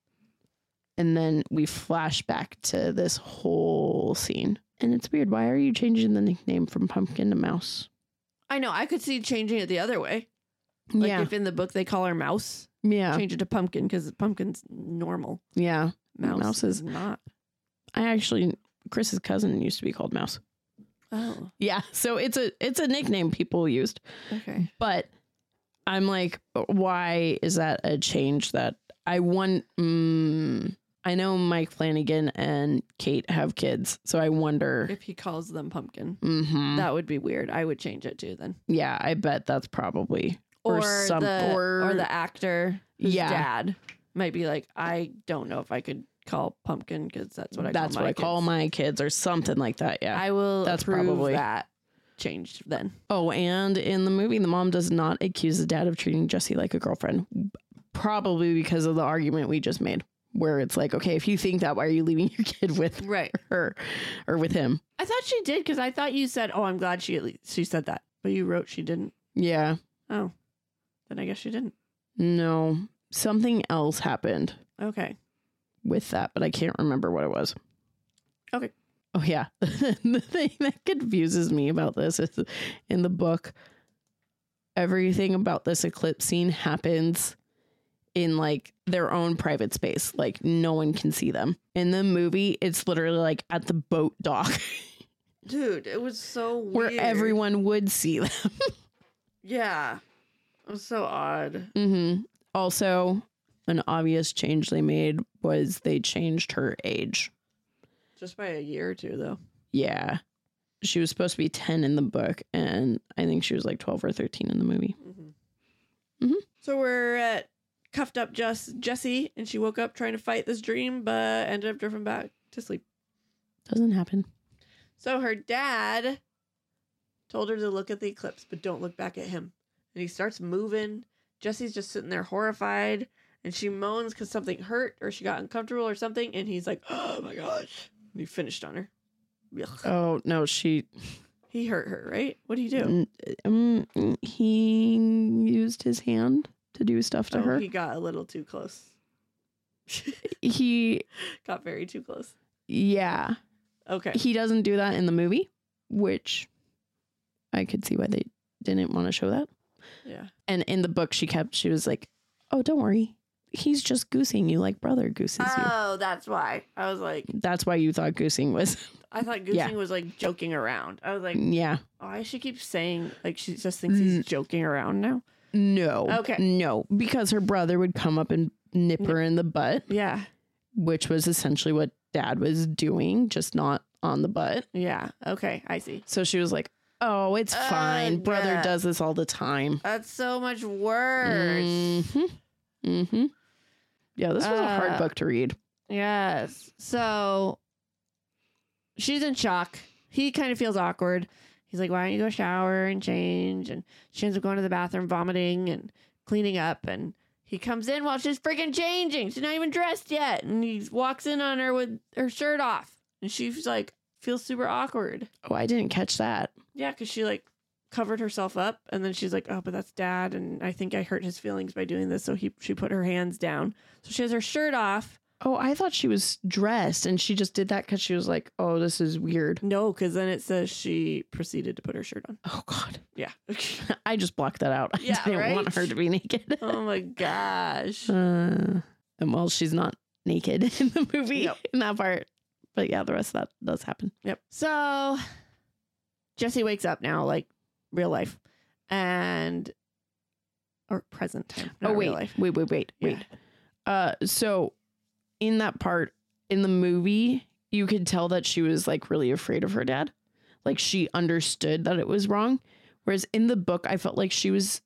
And then we flash back to this whole scene. And it's weird. Why are you changing the nickname from Pumpkin to Mouse? I know. I could see changing it the other way. Like yeah. if in the book they call her Mouse, Yeah. change it to Pumpkin because Pumpkin's normal. Yeah. Mouse, Mouse is is not. I actually Chris's cousin used to be called Mouse. Oh, Yeah. So it's a it's a nickname people used. okay. But I'm like, why is that a change that I want? Mm, I know Mike Flanagan and Kate have kids, so I wonder. If he calls them Pumpkin, Mhm. that would be weird. I would change it too then. Yeah, I bet that's probably Or, or some the or, or the actor, whose Yeah. dad might be like, I don't know if I could call Pumpkin because that's what I that's call what my I call kids. my kids or something like that. Yeah. I will. That's approve probably- that changed then. Oh, and in the movie, the mom does not accuse the dad of treating Jessie like a girlfriend, probably because of the argument we just made, where it's like, okay, if you think that, why are you leaving your kid with Right. her or with him? I thought she did because I thought you said, "Oh, I'm glad she at least she said that," but you wrote she didn't. Yeah. Oh, then I guess she didn't. No, something else happened Okay. with that, but I can't remember what it was. Okay. Oh, yeah. The thing that confuses me about this is in the book, everything about this eclipse scene happens in like their own private space. Like no one can see them. In the movie, it's literally like at the boat dock Dude, it was so where weird. everyone would see them. Yeah. It was so odd. Mm-hmm. Also, an obvious change they made was they changed her age. Just by a year or two, though. Yeah. She was supposed to be ten in the book, and I think she was like twelve or thirteen in the movie. Mm-hmm. Mhm. So we're at cuffed up Jess, Jessie, and she woke up trying to fight this dream, but ended up drifting back to sleep. Doesn't happen. So her dad told her to look at the eclipse, but don't look back at him. And he starts moving. Jessie's just sitting there horrified, and she moans because something hurt or she got uncomfortable or something. And he's like, "Oh my gosh!" And he finished on her. Ugh. Oh, no, she... He hurt her, right? What did he do? Mm, Um, he used his hand to do stuff to Oh, her. he got a little too close. He, Got very too close. yeah, Okay. he doesn't do that in the movie, which I could see why they didn't want to show that. Yeah. And in the book, she kept, she was like, oh, don't worry. He's just goosing you like brother gooses you. Oh, that's why. I was like, That's why you thought goosing was, I thought Goosing Yeah. was like joking around. I was like, yeah. oh, I should keep saying, like, she just thinks he's joking around now. No. Okay. No, because her brother would come up and nip her in the butt, Yeah. which was essentially what dad was doing, just not on the butt. Yeah. Okay. I see. So she was like, oh, it's Uh, fine. Brother yeah. does this all the time. That's so much worse. Mm-hmm. Mm-hmm. Yeah, this was a hard Uh, book to read. Yes. So she's in shock. He kind of feels awkward. He's like, why don't you go shower and change? And she ends up going to the bathroom, vomiting and cleaning up. And he comes in while she's freaking changing. She's not even dressed yet. And he walks in on her with her shirt off. And she's like, feels super awkward. Oh, I didn't catch that. Yeah, because she like covered herself up. And then she's like, oh, but that's dad. And I think I hurt his feelings by doing this. So he she put her hands down. So she has her shirt off. Oh, I thought she was dressed and she just did that because she was like, oh, this is weird. No, because then it says she proceeded to put her shirt on. Oh, God. Yeah. I just blocked that out. I Yeah, didn't right? want her to be naked. Oh my gosh. Uh, and well, she's not naked in the movie Yep. in that part. But yeah, the rest of that does happen. Yep. So Jessie wakes up now, like real life, and or present time. Not oh, wait, real life. wait, wait, wait, Yeah. wait. Uh, so in that part in the movie, you could tell that she was like really afraid of her dad. Like she understood that it was wrong. Whereas in the book, I felt like she was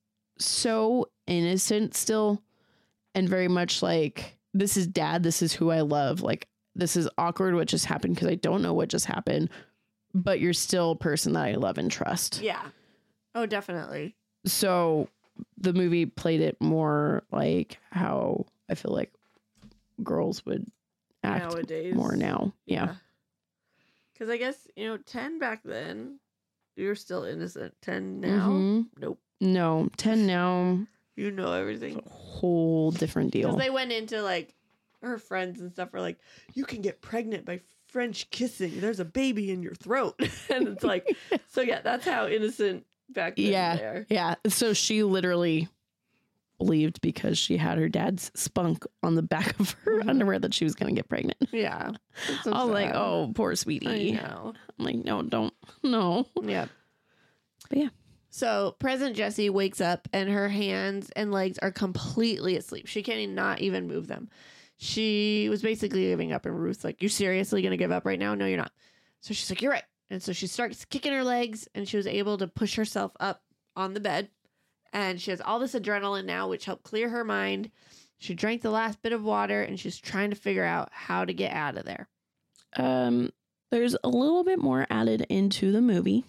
so innocent still, and very much like, this is dad, this is who I love. Like, this is awkward what just happened because I don't know what just happened, but you're still a person that I love and trust. Yeah. Oh, definitely. So the movie played it more like how I feel like girls would act Nowadays. more now. Yeah. Because I guess, you know, ten back then, you're still innocent. ten now, Mhm. nope. No, ten now, You know everything. whole different deal. Because they went into like, her friends and stuff were like, you can get pregnant by French kissing. There's a baby in your throat. And it's like, so yeah, that's how innocent back then yeah. they are. Yeah. So she literally believed because she had her dad's spunk on the back of her Mhm. underwear that she was going to get pregnant. Yeah. It's so I was like, sad. oh, poor I sweetie. know. I'm like, no, don't. No. Yeah. But yeah. So present Jessie wakes up and her hands and legs are completely asleep. She can't not even move them. She was basically giving up, and Ruth's like, you seriously going to give up right now? No, you're not. So she's like, you're right. And so she starts kicking her legs, and she was able to push herself up on the bed. And she has all this adrenaline now, which helped clear her mind. She drank the last bit of water, and she's trying to figure out how to get out of there. Um, there's a little bit more added into the movie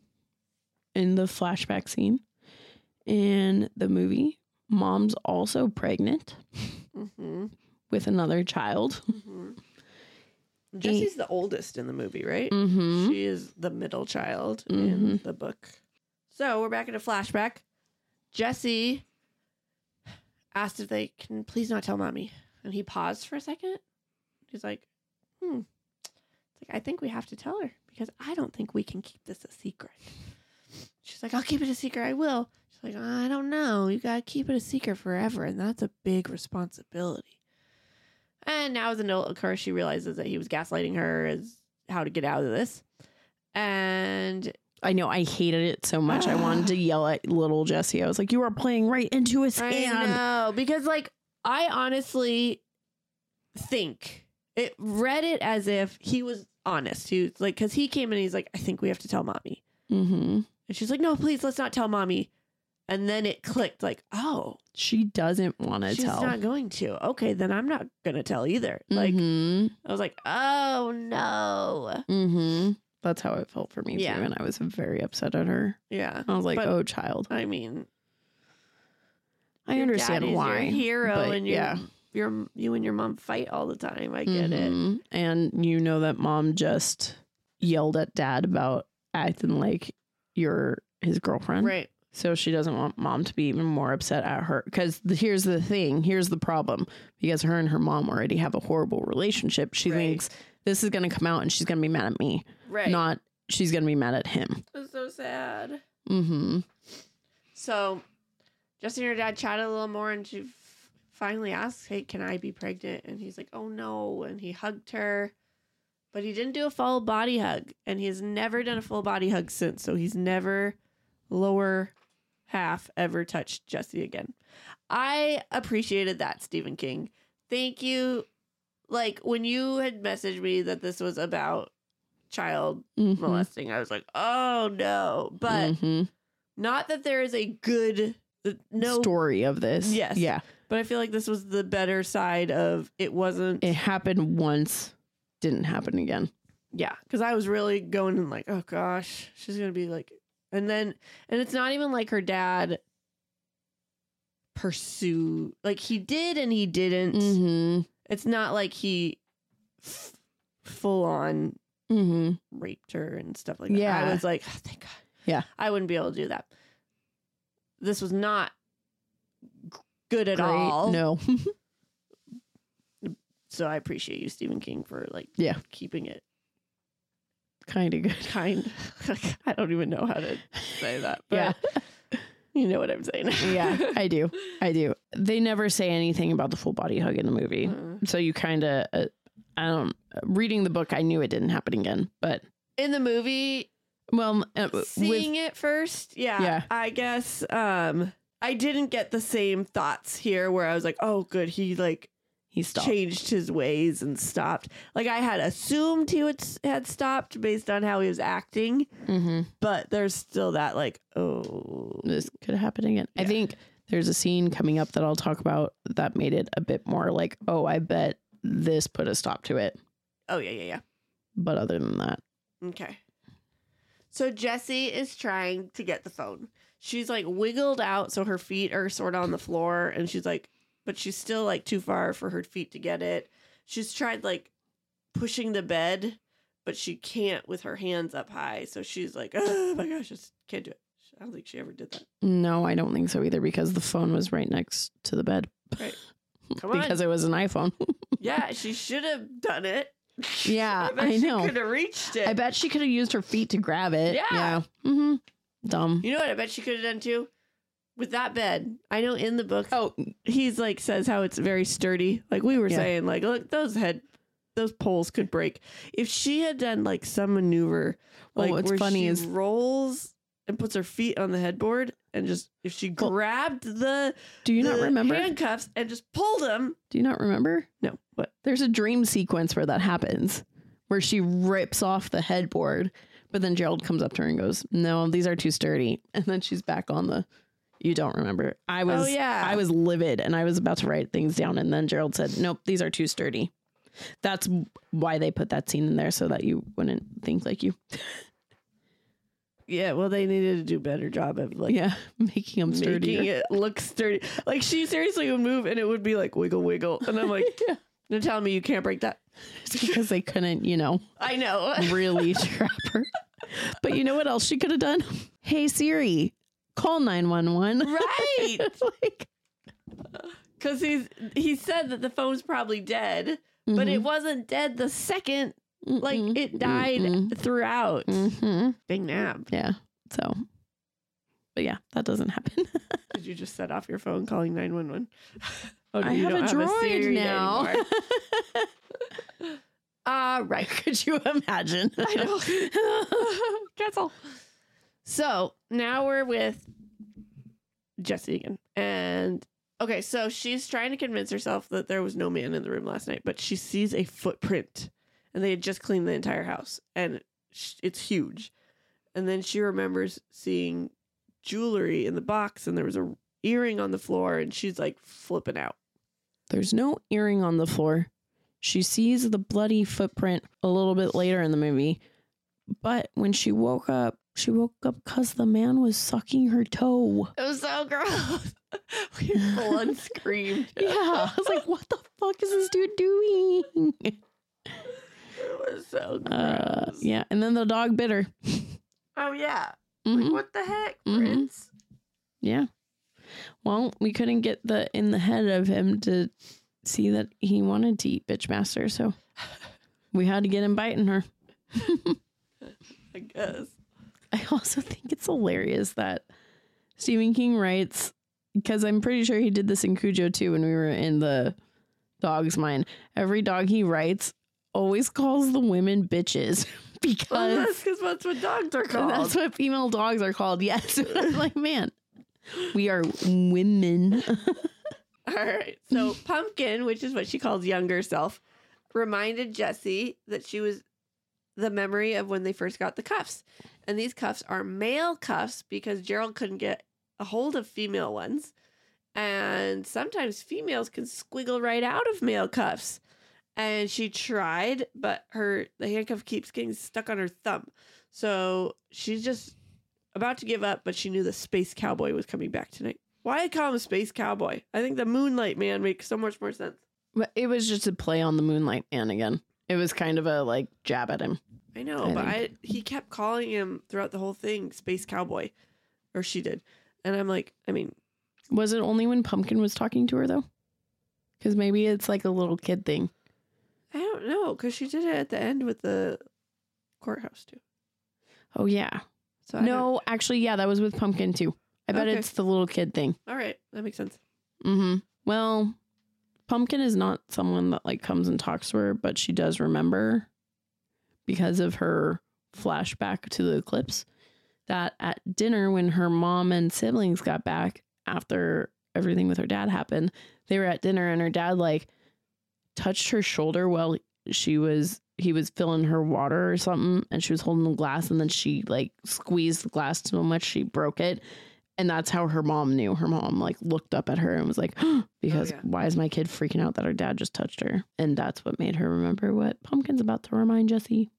in the flashback scene. In the movie, mom's also pregnant Mm-hmm. with another child. Mm-hmm. Jessie's the oldest in the movie, right? Mm-hmm. She is the middle child in Mhm. the book. So we're back in a flashback. Jessie asked if they can please not tell mommy. And he paused for a second. He's like, hmm. It's like, I think we have to tell her because I don't think we can keep this a secret. She's like, I'll keep it a secret. I will. She's like, I don't know. You got to keep it a secret forever. And that's a big responsibility. And now as an adult, of course, she realizes that he was gaslighting her as how to get out of this. And I know, I hated it so much. I wanted to yell at little Jessie. I was like, you are playing right into his I hand. know, because like I honestly think it read it as if he was honest. He was like, because he came in and he's like, I think we have to tell mommy. Mm-hmm. And she's like, no, please, let's not tell mommy. And then it clicked like, oh, She doesn't want to she's tell. not going to. Okay, then I'm not going to tell either. Like, mm-hmm. I was like, oh no. Mm-hmm. That's how it felt for me Yeah. too. And I was very upset at her. Yeah. I was like, But- oh, child. I mean, I your understand dad is why. your hero, but and your, yeah. your you and your mom fight all the time. I get it. Mhm. And you know that mom just yelled at dad about acting like you're his girlfriend. Right. So she doesn't want mom to be even more upset at her. Because here's the thing. Here's the problem. Because her and her mom already have a horrible relationship. She Right. thinks this is going to come out and she's going to be mad at me. Right. Not she's going to be mad at him. It's so sad. Mm-hmm. So, Jessie and her dad chatted a little more, and she f- finally asked, hey, can I be pregnant? And he's like, oh, no. And he hugged her, but he didn't do a full body hug. And he has never done a full body hug since. So, he's never lower half ever touched Jessie again. I appreciated that, Stephen King. Thank you. Like, when you had messaged me that this was about child Mm-hmm. molesting, I was like, oh, no. But Mhm. not that there is a good uh, no story of this. Yes. Yeah. but I feel like this was the better side of it wasn't. It happened once, didn't happen again. Yeah, because I was really going and like, oh gosh, she's gonna be like, and then and it's not even like her dad pursue like he did and he didn't. Mm-hmm. It's not like he f- full on Mm-hmm. raped her and stuff like that. Yeah. I was like, oh, thank God. Yeah. I wouldn't be able to do that. This was not g- good at Great. all. No. So I appreciate you, Stephen King, for like Yeah. keeping it Kind of good. kind. I don't even know how to say that. But Yeah. you know what I'm saying. Yeah, I do. I do. They never say anything about the full body hug in the movie. Mm. So you kind of, uh, I don't, reading the book, I knew it didn't happen again. But, In the movie, well, uh, with, seeing it first, yeah, Yeah. I guess um, I didn't get the same thoughts here where I was like, oh, good, he like he stopped. changed his ways and stopped. Like I had assumed he would had stopped based on how he was acting, Mm-hmm. but there's still that like, oh, This could happen again. I Yeah. think there's a scene coming up that I'll talk about that made it a bit more like, oh, I bet this put a stop to it. oh yeah, yeah, yeah. But other than that, Okay. So Jessie is trying to get the phone. She's like wiggled out so her feet are sort of on the floor, and she's like, but she's still like too far for her feet to get it. She's tried like pushing the bed, but she can't with her hands up high. So she's like, oh my gosh, I just can't do it. I don't think she ever did that. no, I don't think so either because the phone was right next to the bed. Right. Come on. Because it was an iPhone. Yeah, she should have done it. Yeah, I, bet I she know. could have reached it. I bet she could have used her feet to grab it. Yeah. Yeah. Mm-hmm. Dumb. You know what I bet she could have done too? With that bed. I know in the book Oh, he's like says how it's very sturdy. Like we were Yeah. saying, like, look, those head those poles could break. If she had done like some maneuver, Well, like what's where funny she is- rolls and puts her feet on the headboard and just if she Well, grabbed the do you not the remember? handcuffs and just pulled them. Do you not remember? No, what? There's a dream sequence where that happens, where she rips off the headboard, but then Gerald comes up to her and goes, "No, these are too sturdy." And then she's back on the. You don't remember? I was. Oh, yeah. I was livid, and I was about to write things down, and then Gerald said, "Nope, these are too sturdy." That's why they put that scene in there so that you wouldn't think like you. Yeah, well, they needed to do a better job of like Yeah, making them sturdier. making it look sturdy. Like she seriously would move and it would be like wiggle wiggle, and I'm like, Yeah. they're telling me you can't break that. It's because they couldn't, you know, I know. really trap her. But you know what else she could have done? Hey Siri, call nine one one. Right. Like, Because he's he said that the phone's probably dead, but it wasn't dead the second like mm-mm, it died mm-mm, throughout. mhm. Big nab. Yeah. So, but yeah, that doesn't happen. Did you just set off your phone calling nine one one? Oh, I you have a don't droid Siri now. anymore. Uh, right. Could you imagine? I know. Cancel. So now we're with Jessie again. And okay, so she's trying to convince herself that there was no man in the room last night, but she sees a footprint and they had just cleaned the entire house and sh- it's huge. And then she remembers seeing jewelry in the box and there was a earring on the floor and she's like flipping out. There's no earring on the floor. She sees the bloody footprint a little bit later in the movie. But when she woke up, she woke up because the man was sucking her toe. It was so gross. We full on screamed. Yeah. I was like, what the fuck is this dude doing? It was so gross. Uh, yeah. And then the dog bit her. Oh yeah. Mhm. Like, what the heck, Mhm. Prince? Yeah. Well, we couldn't get the in the head of him to see that he wanted to eat Bitchmaster, so we had to get him biting her. I guess. I also think it's hilarious that Stephen King writes, because I'm pretty sure he did this in Cujo too when we were in the dog's mind. Every dog he writes always calls the women bitches because Well, that's because that's what dogs are called. that's what female dogs are called. Yes. I'm like, man, we are women. All right. So Pumpkin, which is what she calls younger self, reminded Jessie that she was the memory of when they first got the cuffs. And these cuffs are male cuffs because Gerald couldn't get a hold of female ones. And sometimes females can squiggle right out of male cuffs. And she tried, but her the handcuff keeps getting stuck on her thumb. So she's just about to give up, but she knew the space cowboy was coming back tonight. Why call him Space Cowboy? I think the Moonlight Man makes so much more sense. But it was just a play on the Moonlight Man again. It was kind of a like jab at him. I know, I but I think- he kept calling him throughout the whole thing Space Cowboy, or she did, and I'm like, I mean, Was it only when Pumpkin was talking to her though? Because maybe it's like a little kid thing. I don't know, because she did it at the end with the courthouse too. Oh yeah. So I don't- No, actually, yeah, that was with Pumpkin too. I bet Okay. it's the little kid thing. all right, that makes sense. Mm-hmm. Well, Pumpkin is not someone that like comes and talks to her, but she does remember because of her flashback to the eclipse that at dinner when her mom and siblings got back after everything with her dad happened, they were at dinner and her dad like touched her shoulder while she was he was filling her water or something, and she was holding the glass, and then she like squeezed the glass so much she broke it. And that's how her mom knew. Her mom like looked up at her and was like, because Oh, yeah. why is my kid freaking out that her dad just touched her? And that's what made her remember what Pumpkin's about to remind Jessie.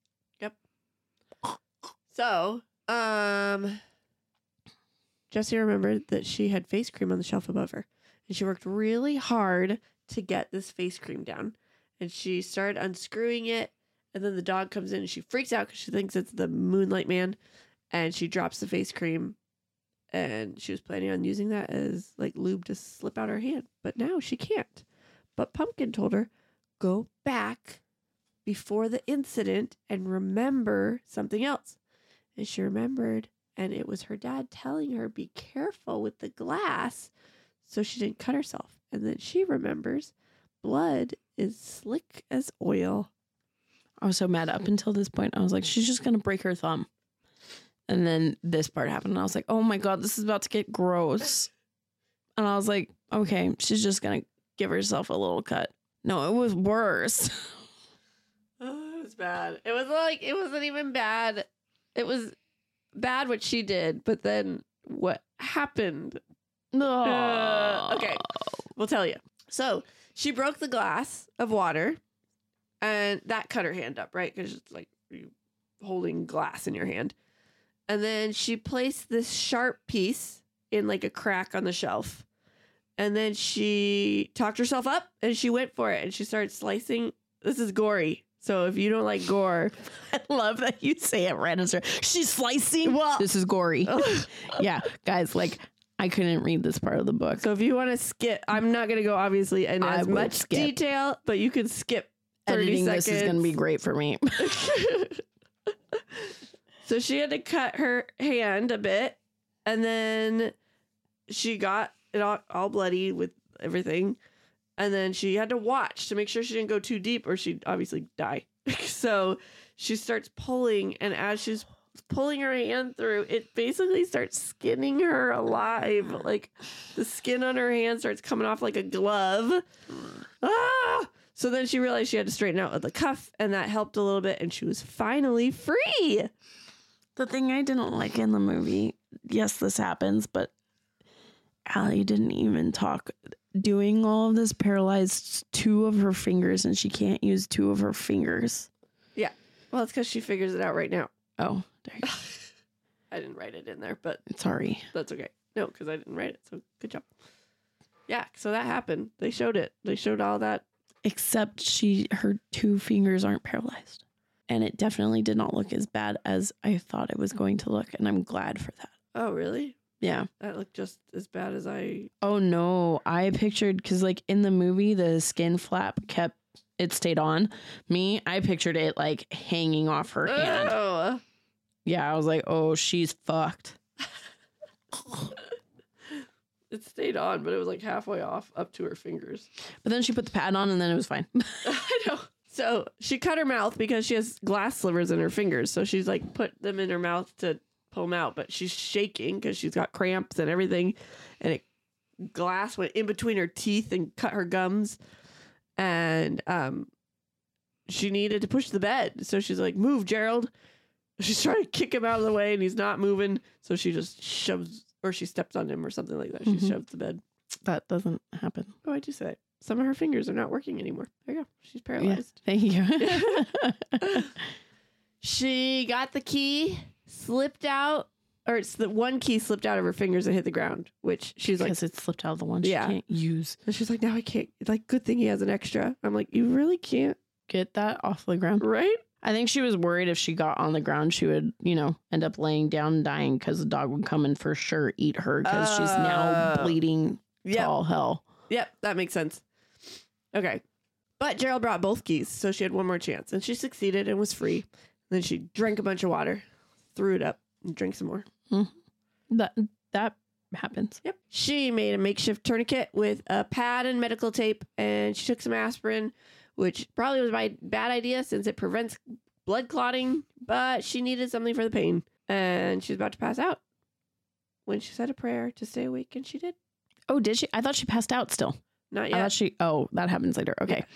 So, um, Jessie remembered that she had face cream on the shelf above her, and she worked really hard to get this face cream down. And she started unscrewing it, and then the dog comes in and she freaks out because she thinks it's the Moonlight Man, and she drops the face cream. And she was planning on using that as like lube to slip out her hand, but now she can't. But Pumpkin told her, go back before the incident and remember something else. And she remembered, and it was her dad telling her, be careful with the glass so she didn't cut herself. And then she remembers blood is slick as oil. I was so mad up until this point. I was like, she's just going to break her thumb. And then this part happened, and I was like, oh my God, this is about to get gross. And I was like, okay, she's just going to give herself a little cut. No, it was worse. Oh, it was bad. It was like, it wasn't even bad. It was bad what she did, but then what happened. No. Uh, okay, we'll tell you. So she broke the glass of water, and that cut her hand up, right? Because it's like you holding glass in your hand. And then she placed this sharp piece in like a crack on the shelf. And then she talked herself up and she went for it. And she started slicing. This is gory. So if you don't like gore. I love that you say it right as her. She's slicing. Well- This is gory. Yeah, guys, like, I couldn't read this part of the book. So if you want to skip, I'm not going to go obviously in I as will much skip. detail, but you can skip thirty Editing seconds. this is going to be great for me. So she had to cut her hand a bit, and then she got it all, all bloody with everything. And then she had to watch to make sure she didn't go too deep or she'd obviously die. So she starts pulling, and as she's pulling her hand through, it basically starts skinning her alive. Like the skin on her hand starts coming off like a glove. Ah! So then she realized she had to straighten out the cuff, and that helped a little bit, and she was finally free. The thing I didn't like in the movie, yes, this happens, but Allie didn't even talk. Doing all of this paralyzed two of her fingers, and she can't use two of her fingers. Yeah. Well, it's because she figures it out right now. Oh, there you go. I didn't write it in there, but Sorry. that's okay. No, because I didn't write it. So good job. Yeah. So that happened. They showed it. They showed all that. Except she, her two fingers aren't paralyzed. And it definitely did not look as bad as I thought it was going to look. And I'm glad for that. Oh, really? Yeah. That looked just as bad as I. Oh, no. I pictured, because like in the movie, the skin flap kept, it stayed on. Me, I pictured it like hanging off her hand. Oh. Yeah, I was like, oh, she's fucked. It stayed on, but it was like halfway off up to her fingers. But then she put the pad on and then it was fine. I know. So she cut her mouth because she has glass slivers in her fingers. So she's like put them in her mouth to pull them out, but she's shaking because she's got cramps and everything. And it glass went in between her teeth and cut her gums. And um, she needed to push the bed. So she's like, move, Gerald. She's trying to kick him out of the way and he's not moving. So she just shoves, or she steps on him or something like that. She Mhm. shoves the bed. That doesn't happen. Oh, I do say that. Some of her fingers are not working anymore. There you go. She's paralyzed. Thank you. She got the key, slipped out, or it's the one key slipped out of her fingers and hit the ground, which she's like, Because it slipped out of the one Yeah. she can't use. and she's like, now I can't. Like, good thing he has an extra. I'm like, you really can't, Get that off the ground. right? I think she was worried if she got on the ground, she would, you know, end up laying down and dying because the dog would come and for sure eat her because she's now Oh. bleeding to Yep. all hell. Yep, that makes sense. Okay. But Gerald brought both keys, so she had one more chance. And she succeeded and was free. Then she drank a bunch of water, threw it up, and drank some more. That that happens. Yep. She made a makeshift tourniquet with a pad and medical tape, and she took some aspirin, which probably was my bad idea since it prevents blood clotting, but she needed something for the pain. And she was about to pass out when she said a prayer to stay awake, and she did. Oh, did she? I thought she passed out still. Not I yet. thought she, oh, that happens later. Okay.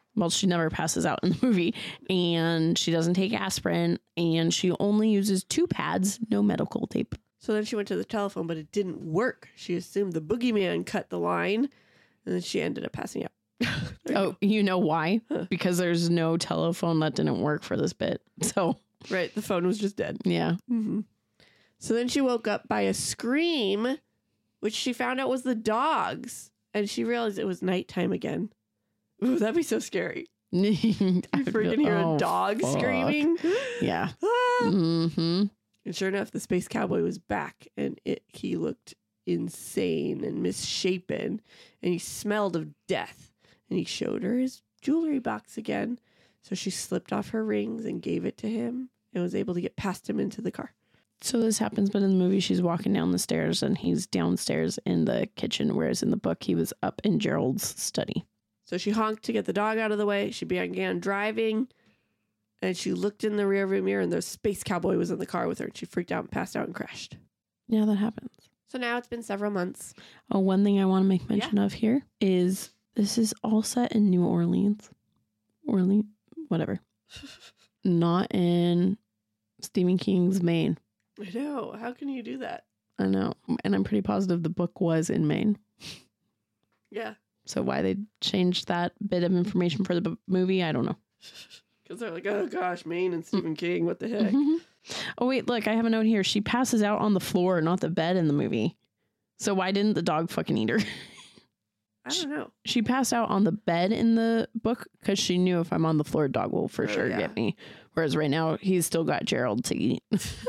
Well, she never passes out in the movie, and she doesn't take aspirin, and she only uses two pads, no medical tape. So then she went to the telephone, but it didn't work. She assumed the boogeyman cut the line, and then she ended up passing out. Oh, you know why? Huh. Because there's no telephone that didn't work for this bit. So, Right, the phone was just dead. yeah. Mm-hmm. So then she woke up by a scream, which she found out was the dog's, and she realized it was nighttime again. Ooh, that'd be so scary. You You freaking hear a dog screaming. Yeah. Ah! Mm-hmm. And sure enough, the space cowboy was back, and it he looked insane and misshapen, and he smelled of death. And he showed her his jewelry box again. So she slipped off her rings and gave it to him and was able to get past him into the car. So this happens, but in the movie, she's walking down the stairs and he's downstairs in the kitchen, whereas in the book, he was up in Gerald's study. So she honked to get the dog out of the way. She began driving, and she looked in the rearview mirror, and the space cowboy was in the car with her. And she freaked out and passed out and crashed. Yeah, that happens. So now it's been several months. Oh, one thing I want to make mention of here is this is all set in New Orleans. Orleans, whatever. Not in Stephen King's Maine. I know. How can you do that? I know. And I'm pretty positive the book was in Maine. Yeah. So why they changed that bit of information for the b- movie, I don't know. Because they're like, oh gosh, Maine and Stephen King, what the heck? Oh, wait, look, I have a note here. She passes out on the floor, not the bed in the movie. So why didn't the dog fucking eat her? I don't know. She passed out on the bed in the book because she knew if I'm on the floor, dog will for Oh, sure yeah. get me. Whereas right now, he's still got Gerald to eat.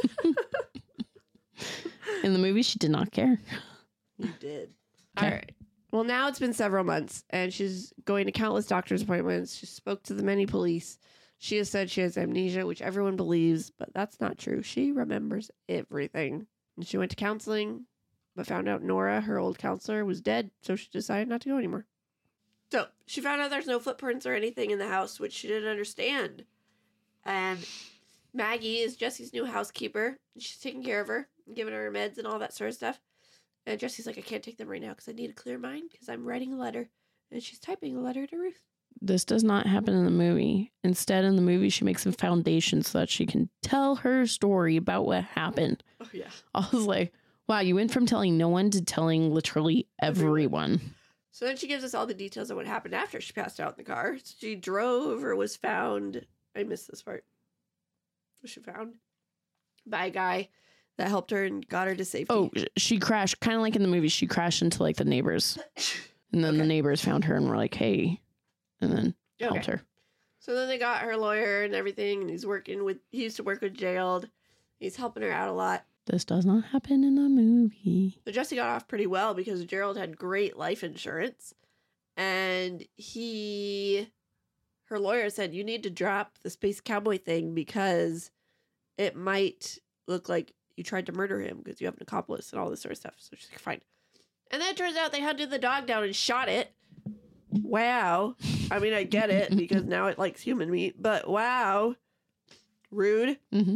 In the movie, she did not care. You did. Okay. All right. Well, now it's been several months, and she's going to countless doctor's appointments. She spoke to the many police. She has said she has amnesia, which everyone believes, but that's not true. She remembers everything. And she went to counseling, but found out Nora, her old counselor, was dead, so she decided not to go anymore. So she found out there's no footprints or anything in the house, which she didn't understand. And Maggie is Jesse's new housekeeper. She's taking care of her, giving her meds and all that sort of stuff. And Jesse's like, I can't take them right now because I need a clear mind because I'm writing a letter. And she's typing a letter to Ruth. This does not happen in the movie. Instead, in the movie, she makes a foundation so that she can tell her story about what happened. Oh, yeah. I was like, wow, you went from telling no one to telling literally everyone. So then she gives us all the details of what happened after she passed out in the car. She drove or was found. I missed this part. Was she found by a guy that helped her and got her to safety? Oh, she crashed, kind of like in the movie. She crashed into like the neighbors. And then Okay. the neighbors found her and were like, hey, and then helped Okay. her. So then they got her lawyer and everything, and he's working with, he used to work with Gerald. He's helping her out a lot. This does not happen in the movie. So Jesse got off pretty well because Gerald had great life insurance. And he, her lawyer said, you need to drop the space cowboy thing because it might look like you tried to murder him because you have an accomplice and all this sort of stuff. So she's like, fine. And then it turns out they hunted the dog down and shot it. Wow. I mean, I get it because now it likes human meat, but wow. Rude. Mm-hmm.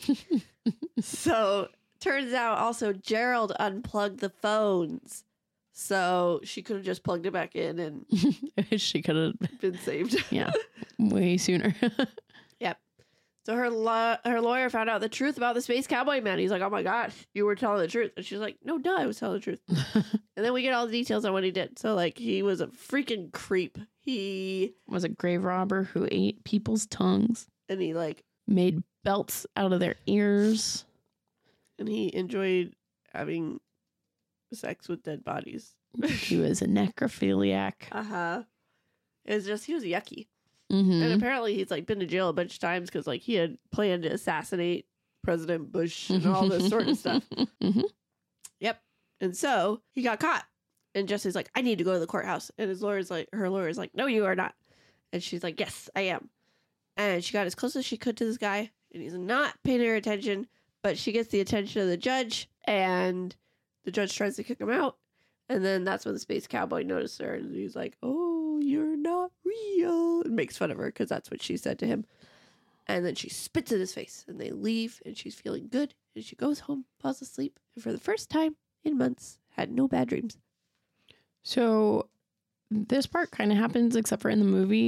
So turns out also Gerald unplugged the phones. So she could have just plugged it back in and She could have, been saved. yeah, way sooner. Yep. So her law her lawyer found out the truth about the space cowboy man. He's like, oh my gosh, you were telling the truth. And she's like, no, duh, I was telling the truth. And then we get all the details on what he did. So like he was a freaking creep. He Was a grave robber who ate people's tongues, and he like made belts out of their ears. and he enjoyed having sex with dead bodies. He was a necrophiliac. Uh-huh. It was just he was yucky. Mm-hmm. And apparently he's like been to jail a bunch of times because like he had planned to assassinate President Bush and all this sort of stuff. Mm-hmm. Yep. And so he got caught. And Jesse's like, I need to go to the courthouse. And his lawyer's like, her lawyer's like, no, you are not. And she's like, yes, I am. And she got as close as she could to this guy. And he's not paying her attention. But she gets the attention of the judge. And the judge tries to kick him out. And then that's when the space cowboy noticed her. And he's like, oh, you're not real. And makes fun of her because that's what she said to him. And then she spits in his face. And they leave. And she's feeling good. And she goes home, falls asleep. And for the first time in months, had no bad dreams. So this part kind of happens, except for in the movie,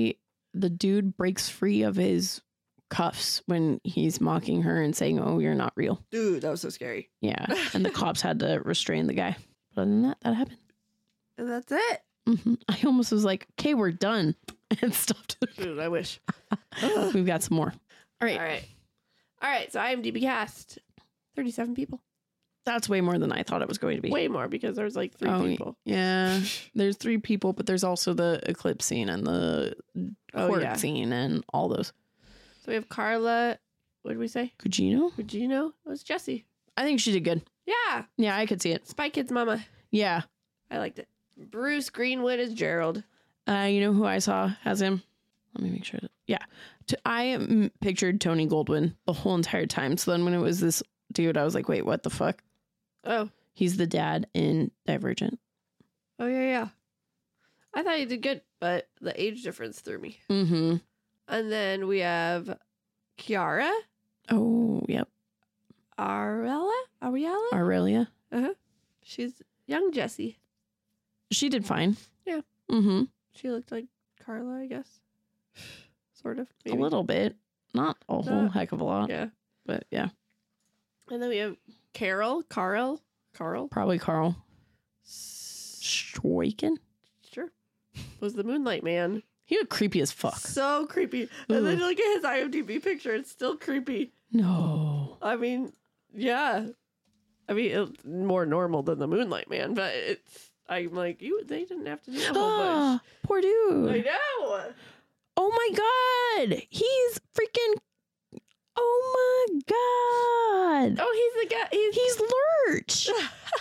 the dude breaks free of his cuffs when he's mocking her and saying, "Oh, you're not real." Dude, that was so scary. Yeah. And the cops had to restrain the guy. But other than that, that happened. And that's it. hmm I almost was like, okay, we're done. And stopped. Dude, I wish. We've got some more. All right. All right. All right. So IMDb cast thirty-seven people. That's way more than I thought it was going to be. Way more because there's like three Oh, people. Yeah. There's three people, but there's also the eclipse scene and the Oh, court yeah. scene and all those. So we have Carla. What did we say? Gugino? Gugino. It was Jesse. I think she did good. Yeah. Yeah, I could see it. Spy Kids mama. Yeah. I liked it. Bruce Greenwood is Gerald. Uh, you know who I saw as him? Let me make sure. That, yeah. T- I mm, pictured Tony Goldwyn the whole entire time. So then when it was this dude, I was like, wait, what the fuck? Oh. He's the dad in Divergent. Oh, yeah, yeah. I thought he did good, but the age difference threw me. Mm-hmm. And then we have Kiara. Oh, yep. Arella? Ariella? Aurelia. Uh-huh. She's young Jessie. She did fine. Yeah. Mm-hmm. She looked like Carla, I guess. Sort of. A maybe. little bit. Not a whole Uh, heck of a lot. Yeah. But yeah. And then we have Carol. Carl. Carl. Probably Carl. S- Schweiken? Sure. Was the Moonlight Man. He was creepy as fuck. So creepy. And then look at his IMDb picture. It's still creepy. No. I mean, yeah. I mean, it's more normal than the Moonlight Man, but it's. I'm like, you. They didn't have to do a whole Ah, poor bunch. I dude. know. Oh my god. He's freaking. Oh my god. Oh, he's the guy. He's. He's Lurch.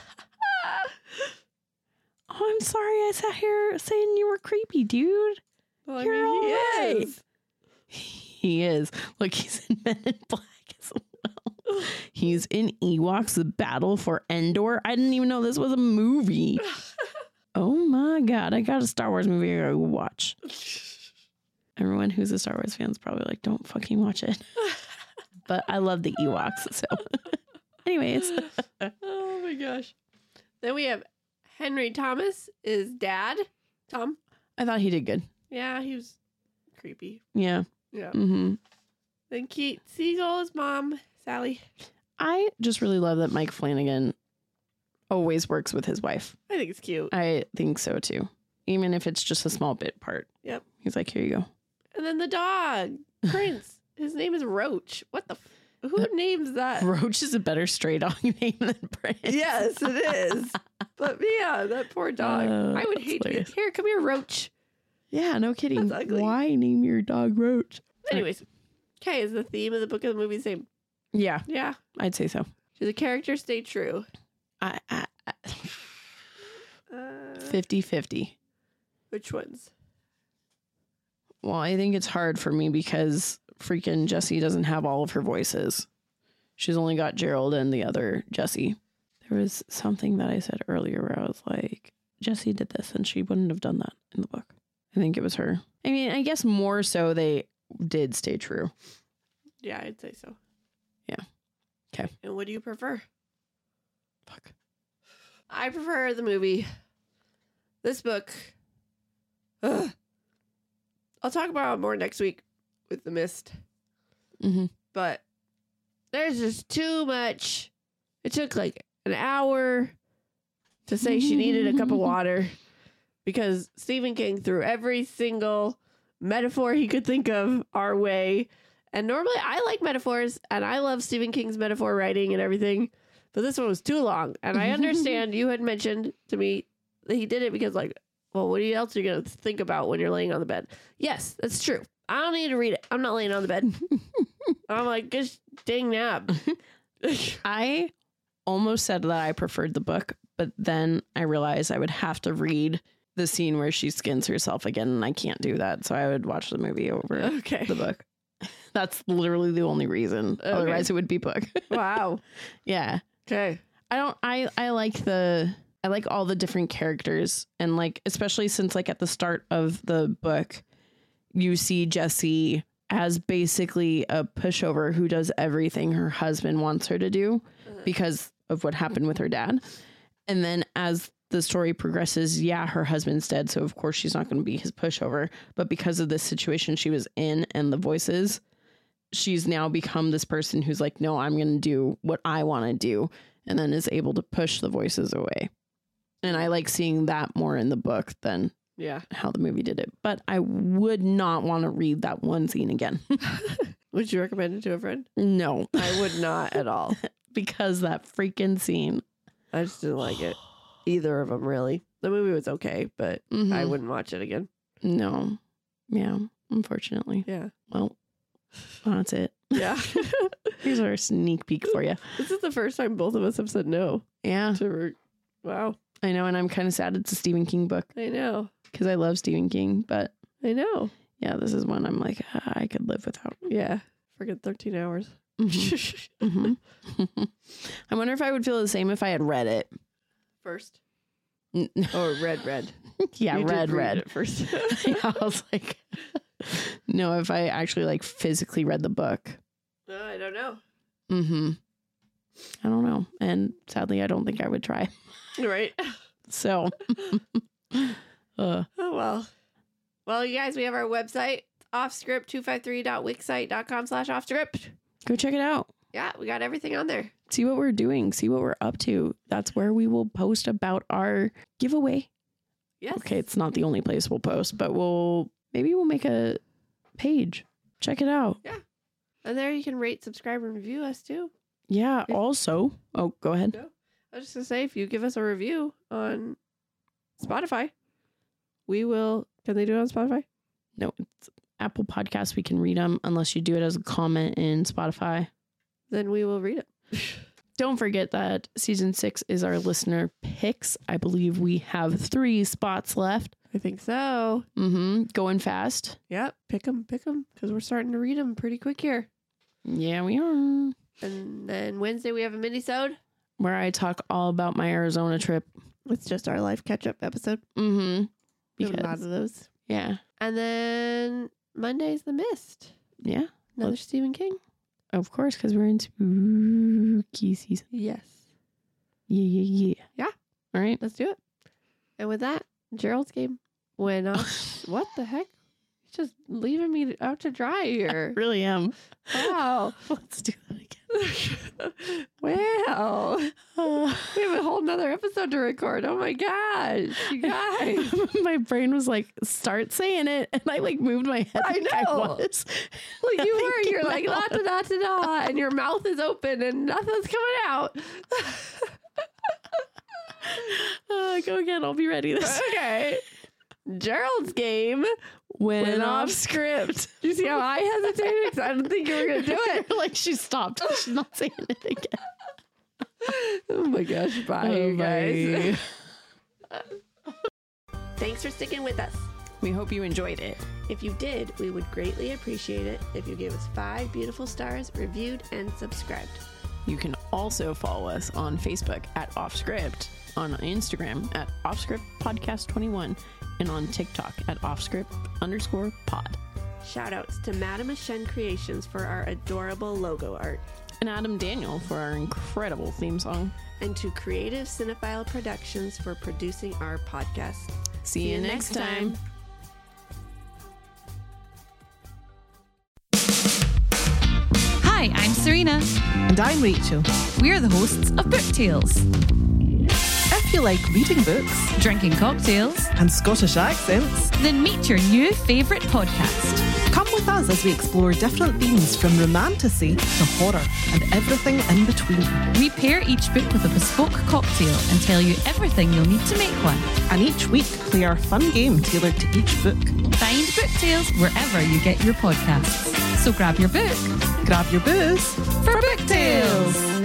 Oh, I'm sorry I sat here saying you were creepy, dude. Well, I You're mean, he all right. is. He is. Look, he's in Men in Black as well. He's in Ewoks, The Battle for Endor. I didn't even know this was a movie. Oh my god, I got a Star Wars movie I gotta watch. Everyone who's a Star Wars fan is probably like, don't fucking watch it. But I love the Ewoks, so. Anyways. Oh my gosh. Then we have Henry Thomas is dad. Tom. I thought he did good. Yeah, he was creepy. Yeah. Yeah. hmm Then Kate Siegel is mom. Sally. I just really love that Mike Flanagan always works with his wife. I think it's cute. I think so too. Even if it's just a small bit part. Yep. He's like, here you go. And then the dog, Prince. His name is Roach. What the? F- Who names that? Roach is a better stray dog name than Prince. Yes, it is. But yeah, that poor dog. Oh, I would that's hate to be. hilarious. Here, come here, Roach. Yeah, no kidding. That's ugly. Why name your dog Roach? Anyways, okay, is the theme of the book of the movie the same? Yeah, Yeah. I'd say so. Should the character stay true? I, I, I, Uh, fifty-fifty. which ones? Well, I think it's hard for me because freaking Jessie doesn't have all of her voices. She's only got Gerald and the other Jessie. There was something that I said earlier where I was like, Jessie did this and she wouldn't have done that in the book. I think it was her. I mean, I guess more so they did stay true. Yeah, I'd say so. Yeah. Okay. And what do you prefer? Fuck. I prefer the movie. This book. Ugh. I'll talk about it more next week with The Mist. Mm-hmm. But there's just too much. It took like an hour to say she needed a cup of water because Stephen King threw every single metaphor he could think of our way. And normally I like metaphors and I love Stephen King's metaphor writing and everything. But this one was too long. And I understand you had mentioned to me that he did it because, like, well, what else are you going to think about when you're laying on the bed? Yes, that's true. I don't need to read it. I'm not laying on the bed. I'm like, just dang nap. I almost said that I preferred the book, but then I realized I would have to read the scene where she skins herself again, and I can't do that. So I would watch the movie over Okay. the book. That's literally the only reason. Okay. Otherwise, it would be book. Wow. Yeah. Okay. I don't I I like the I like all the different characters, and like especially since like at the start of the book you see Jessie as basically a pushover who does everything her husband wants her to do because of what happened with her dad. And then as the story progresses, yeah, her husband's dead, so of course she's not going to be his pushover. But because of this situation she was in and the voices, she's now become this person who's like, no, I'm going to do what I want to do, and then is able to push the voices away. And I like seeing that more in the book than Yeah. how the movie did it. But I would not want to read that one scene again. Would you recommend it to a friend? No, I would not at all. because that freaking scene. I just didn't like it. Either of them, really. The movie was okay, but Mhm. I wouldn't watch it again. No. Yeah, unfortunately. Yeah. Well, that's it. Yeah. Here's our sneak peek for you. This is the first time both of us have said no Yeah, to re- Wow. I know. And I'm kind of sad it's a Stephen King book I know. because I love Stephen King. But I know. yeah, this is one I'm like, ah, I could live without. Yeah. Forget thirteen hours. Mhm. Mhm. I wonder if I would feel the same if I had read it. First. N- Or red, red. yeah, You did read, read read. it first. Yeah, I was like, no, if I actually like physically read the book. No, I don't know. Mm-hmm. I don't know. And sadly, I don't think I would try. Right. So, uh, Oh, well. Well, you guys, we have our website, offscript two five three dot wixsite dot com slash offscript. go check it out. Yeah, we got everything on there. See what we're doing. See what we're up to. That's where we will post about our giveaway. Yes. Okay, it's not the only place we'll post, but we'll maybe we'll make a page. Check it out. And there you can rate, subscribe, and review us too. Yeah. Also, oh, go ahead. I was just going to say, if you give us a review on Spotify, we will. Can they do it on Spotify? No, it's Apple Podcasts. We can read them unless you do it as a comment in Spotify. Then we will read it. Don't forget that season six is our listener picks. I believe we have three spots left. I think so. Mm-hmm. Going fast. Yep. Pick them, pick them, because we're starting to read them pretty quick here. Yeah, we are. And then Wednesday we have a mini-sode. Where I talk all about my Arizona trip. It's just our life catch-up episode. Mm-hmm. We have a lot Because, of those. yeah. And then Monday's The Mist. Yeah. Another Well- Stephen King. Of course, because we're in spooky season. Yes. Yeah, yeah, yeah. Yeah. All right. Let's do it. And with that, Gerald's game went off. What the heck? He's just leaving me out to dry here. Really am. Wow. Let's do that again. Wow. Uh, We have a whole nother episode to record. Oh my gosh. You guys. my brain was like, start saying it. And I like moved my head. I like know. was. Well, you And were. it You're came like, la out. da da da da. And your mouth is open and nothing's coming out. Uh, go again. I'll be ready. This Okay. Gerald's game went, went off off script. You see how I hesitated? Because I didn't think you were going to do it. like she stopped. She's not saying it again. Oh my gosh. Bye, Oh, you guys. bye. Thanks for sticking with us. We hope you enjoyed it. If you did, we would greatly appreciate it if you gave us five beautiful stars, reviewed, and subscribed. You can also follow us on Facebook at Offscript, on Instagram at Offscript Podcast twenty-one, and on TikTok at Offscript underscore pod. Shoutouts to Madame Ashen Creations for our adorable logo art, And Adam Daniel for our incredible theme song. and to Creative Cinephile Productions for producing our podcast. See, you next time. Hi, I'm Serena. And I'm Rachel. We're the hosts of Book Tales, If you like reading books drinking cocktails, and Scottish accents, then meet your new favourite podcast. come with us as we explore different themes from romantasy to horror and everything in between. We pair each book with a bespoke cocktail and tell you everything you'll need to make one. And each week, play our fun game tailored to each book. Find Book Tales wherever you get your podcasts. So grab your book Grab your booze for Book Tales.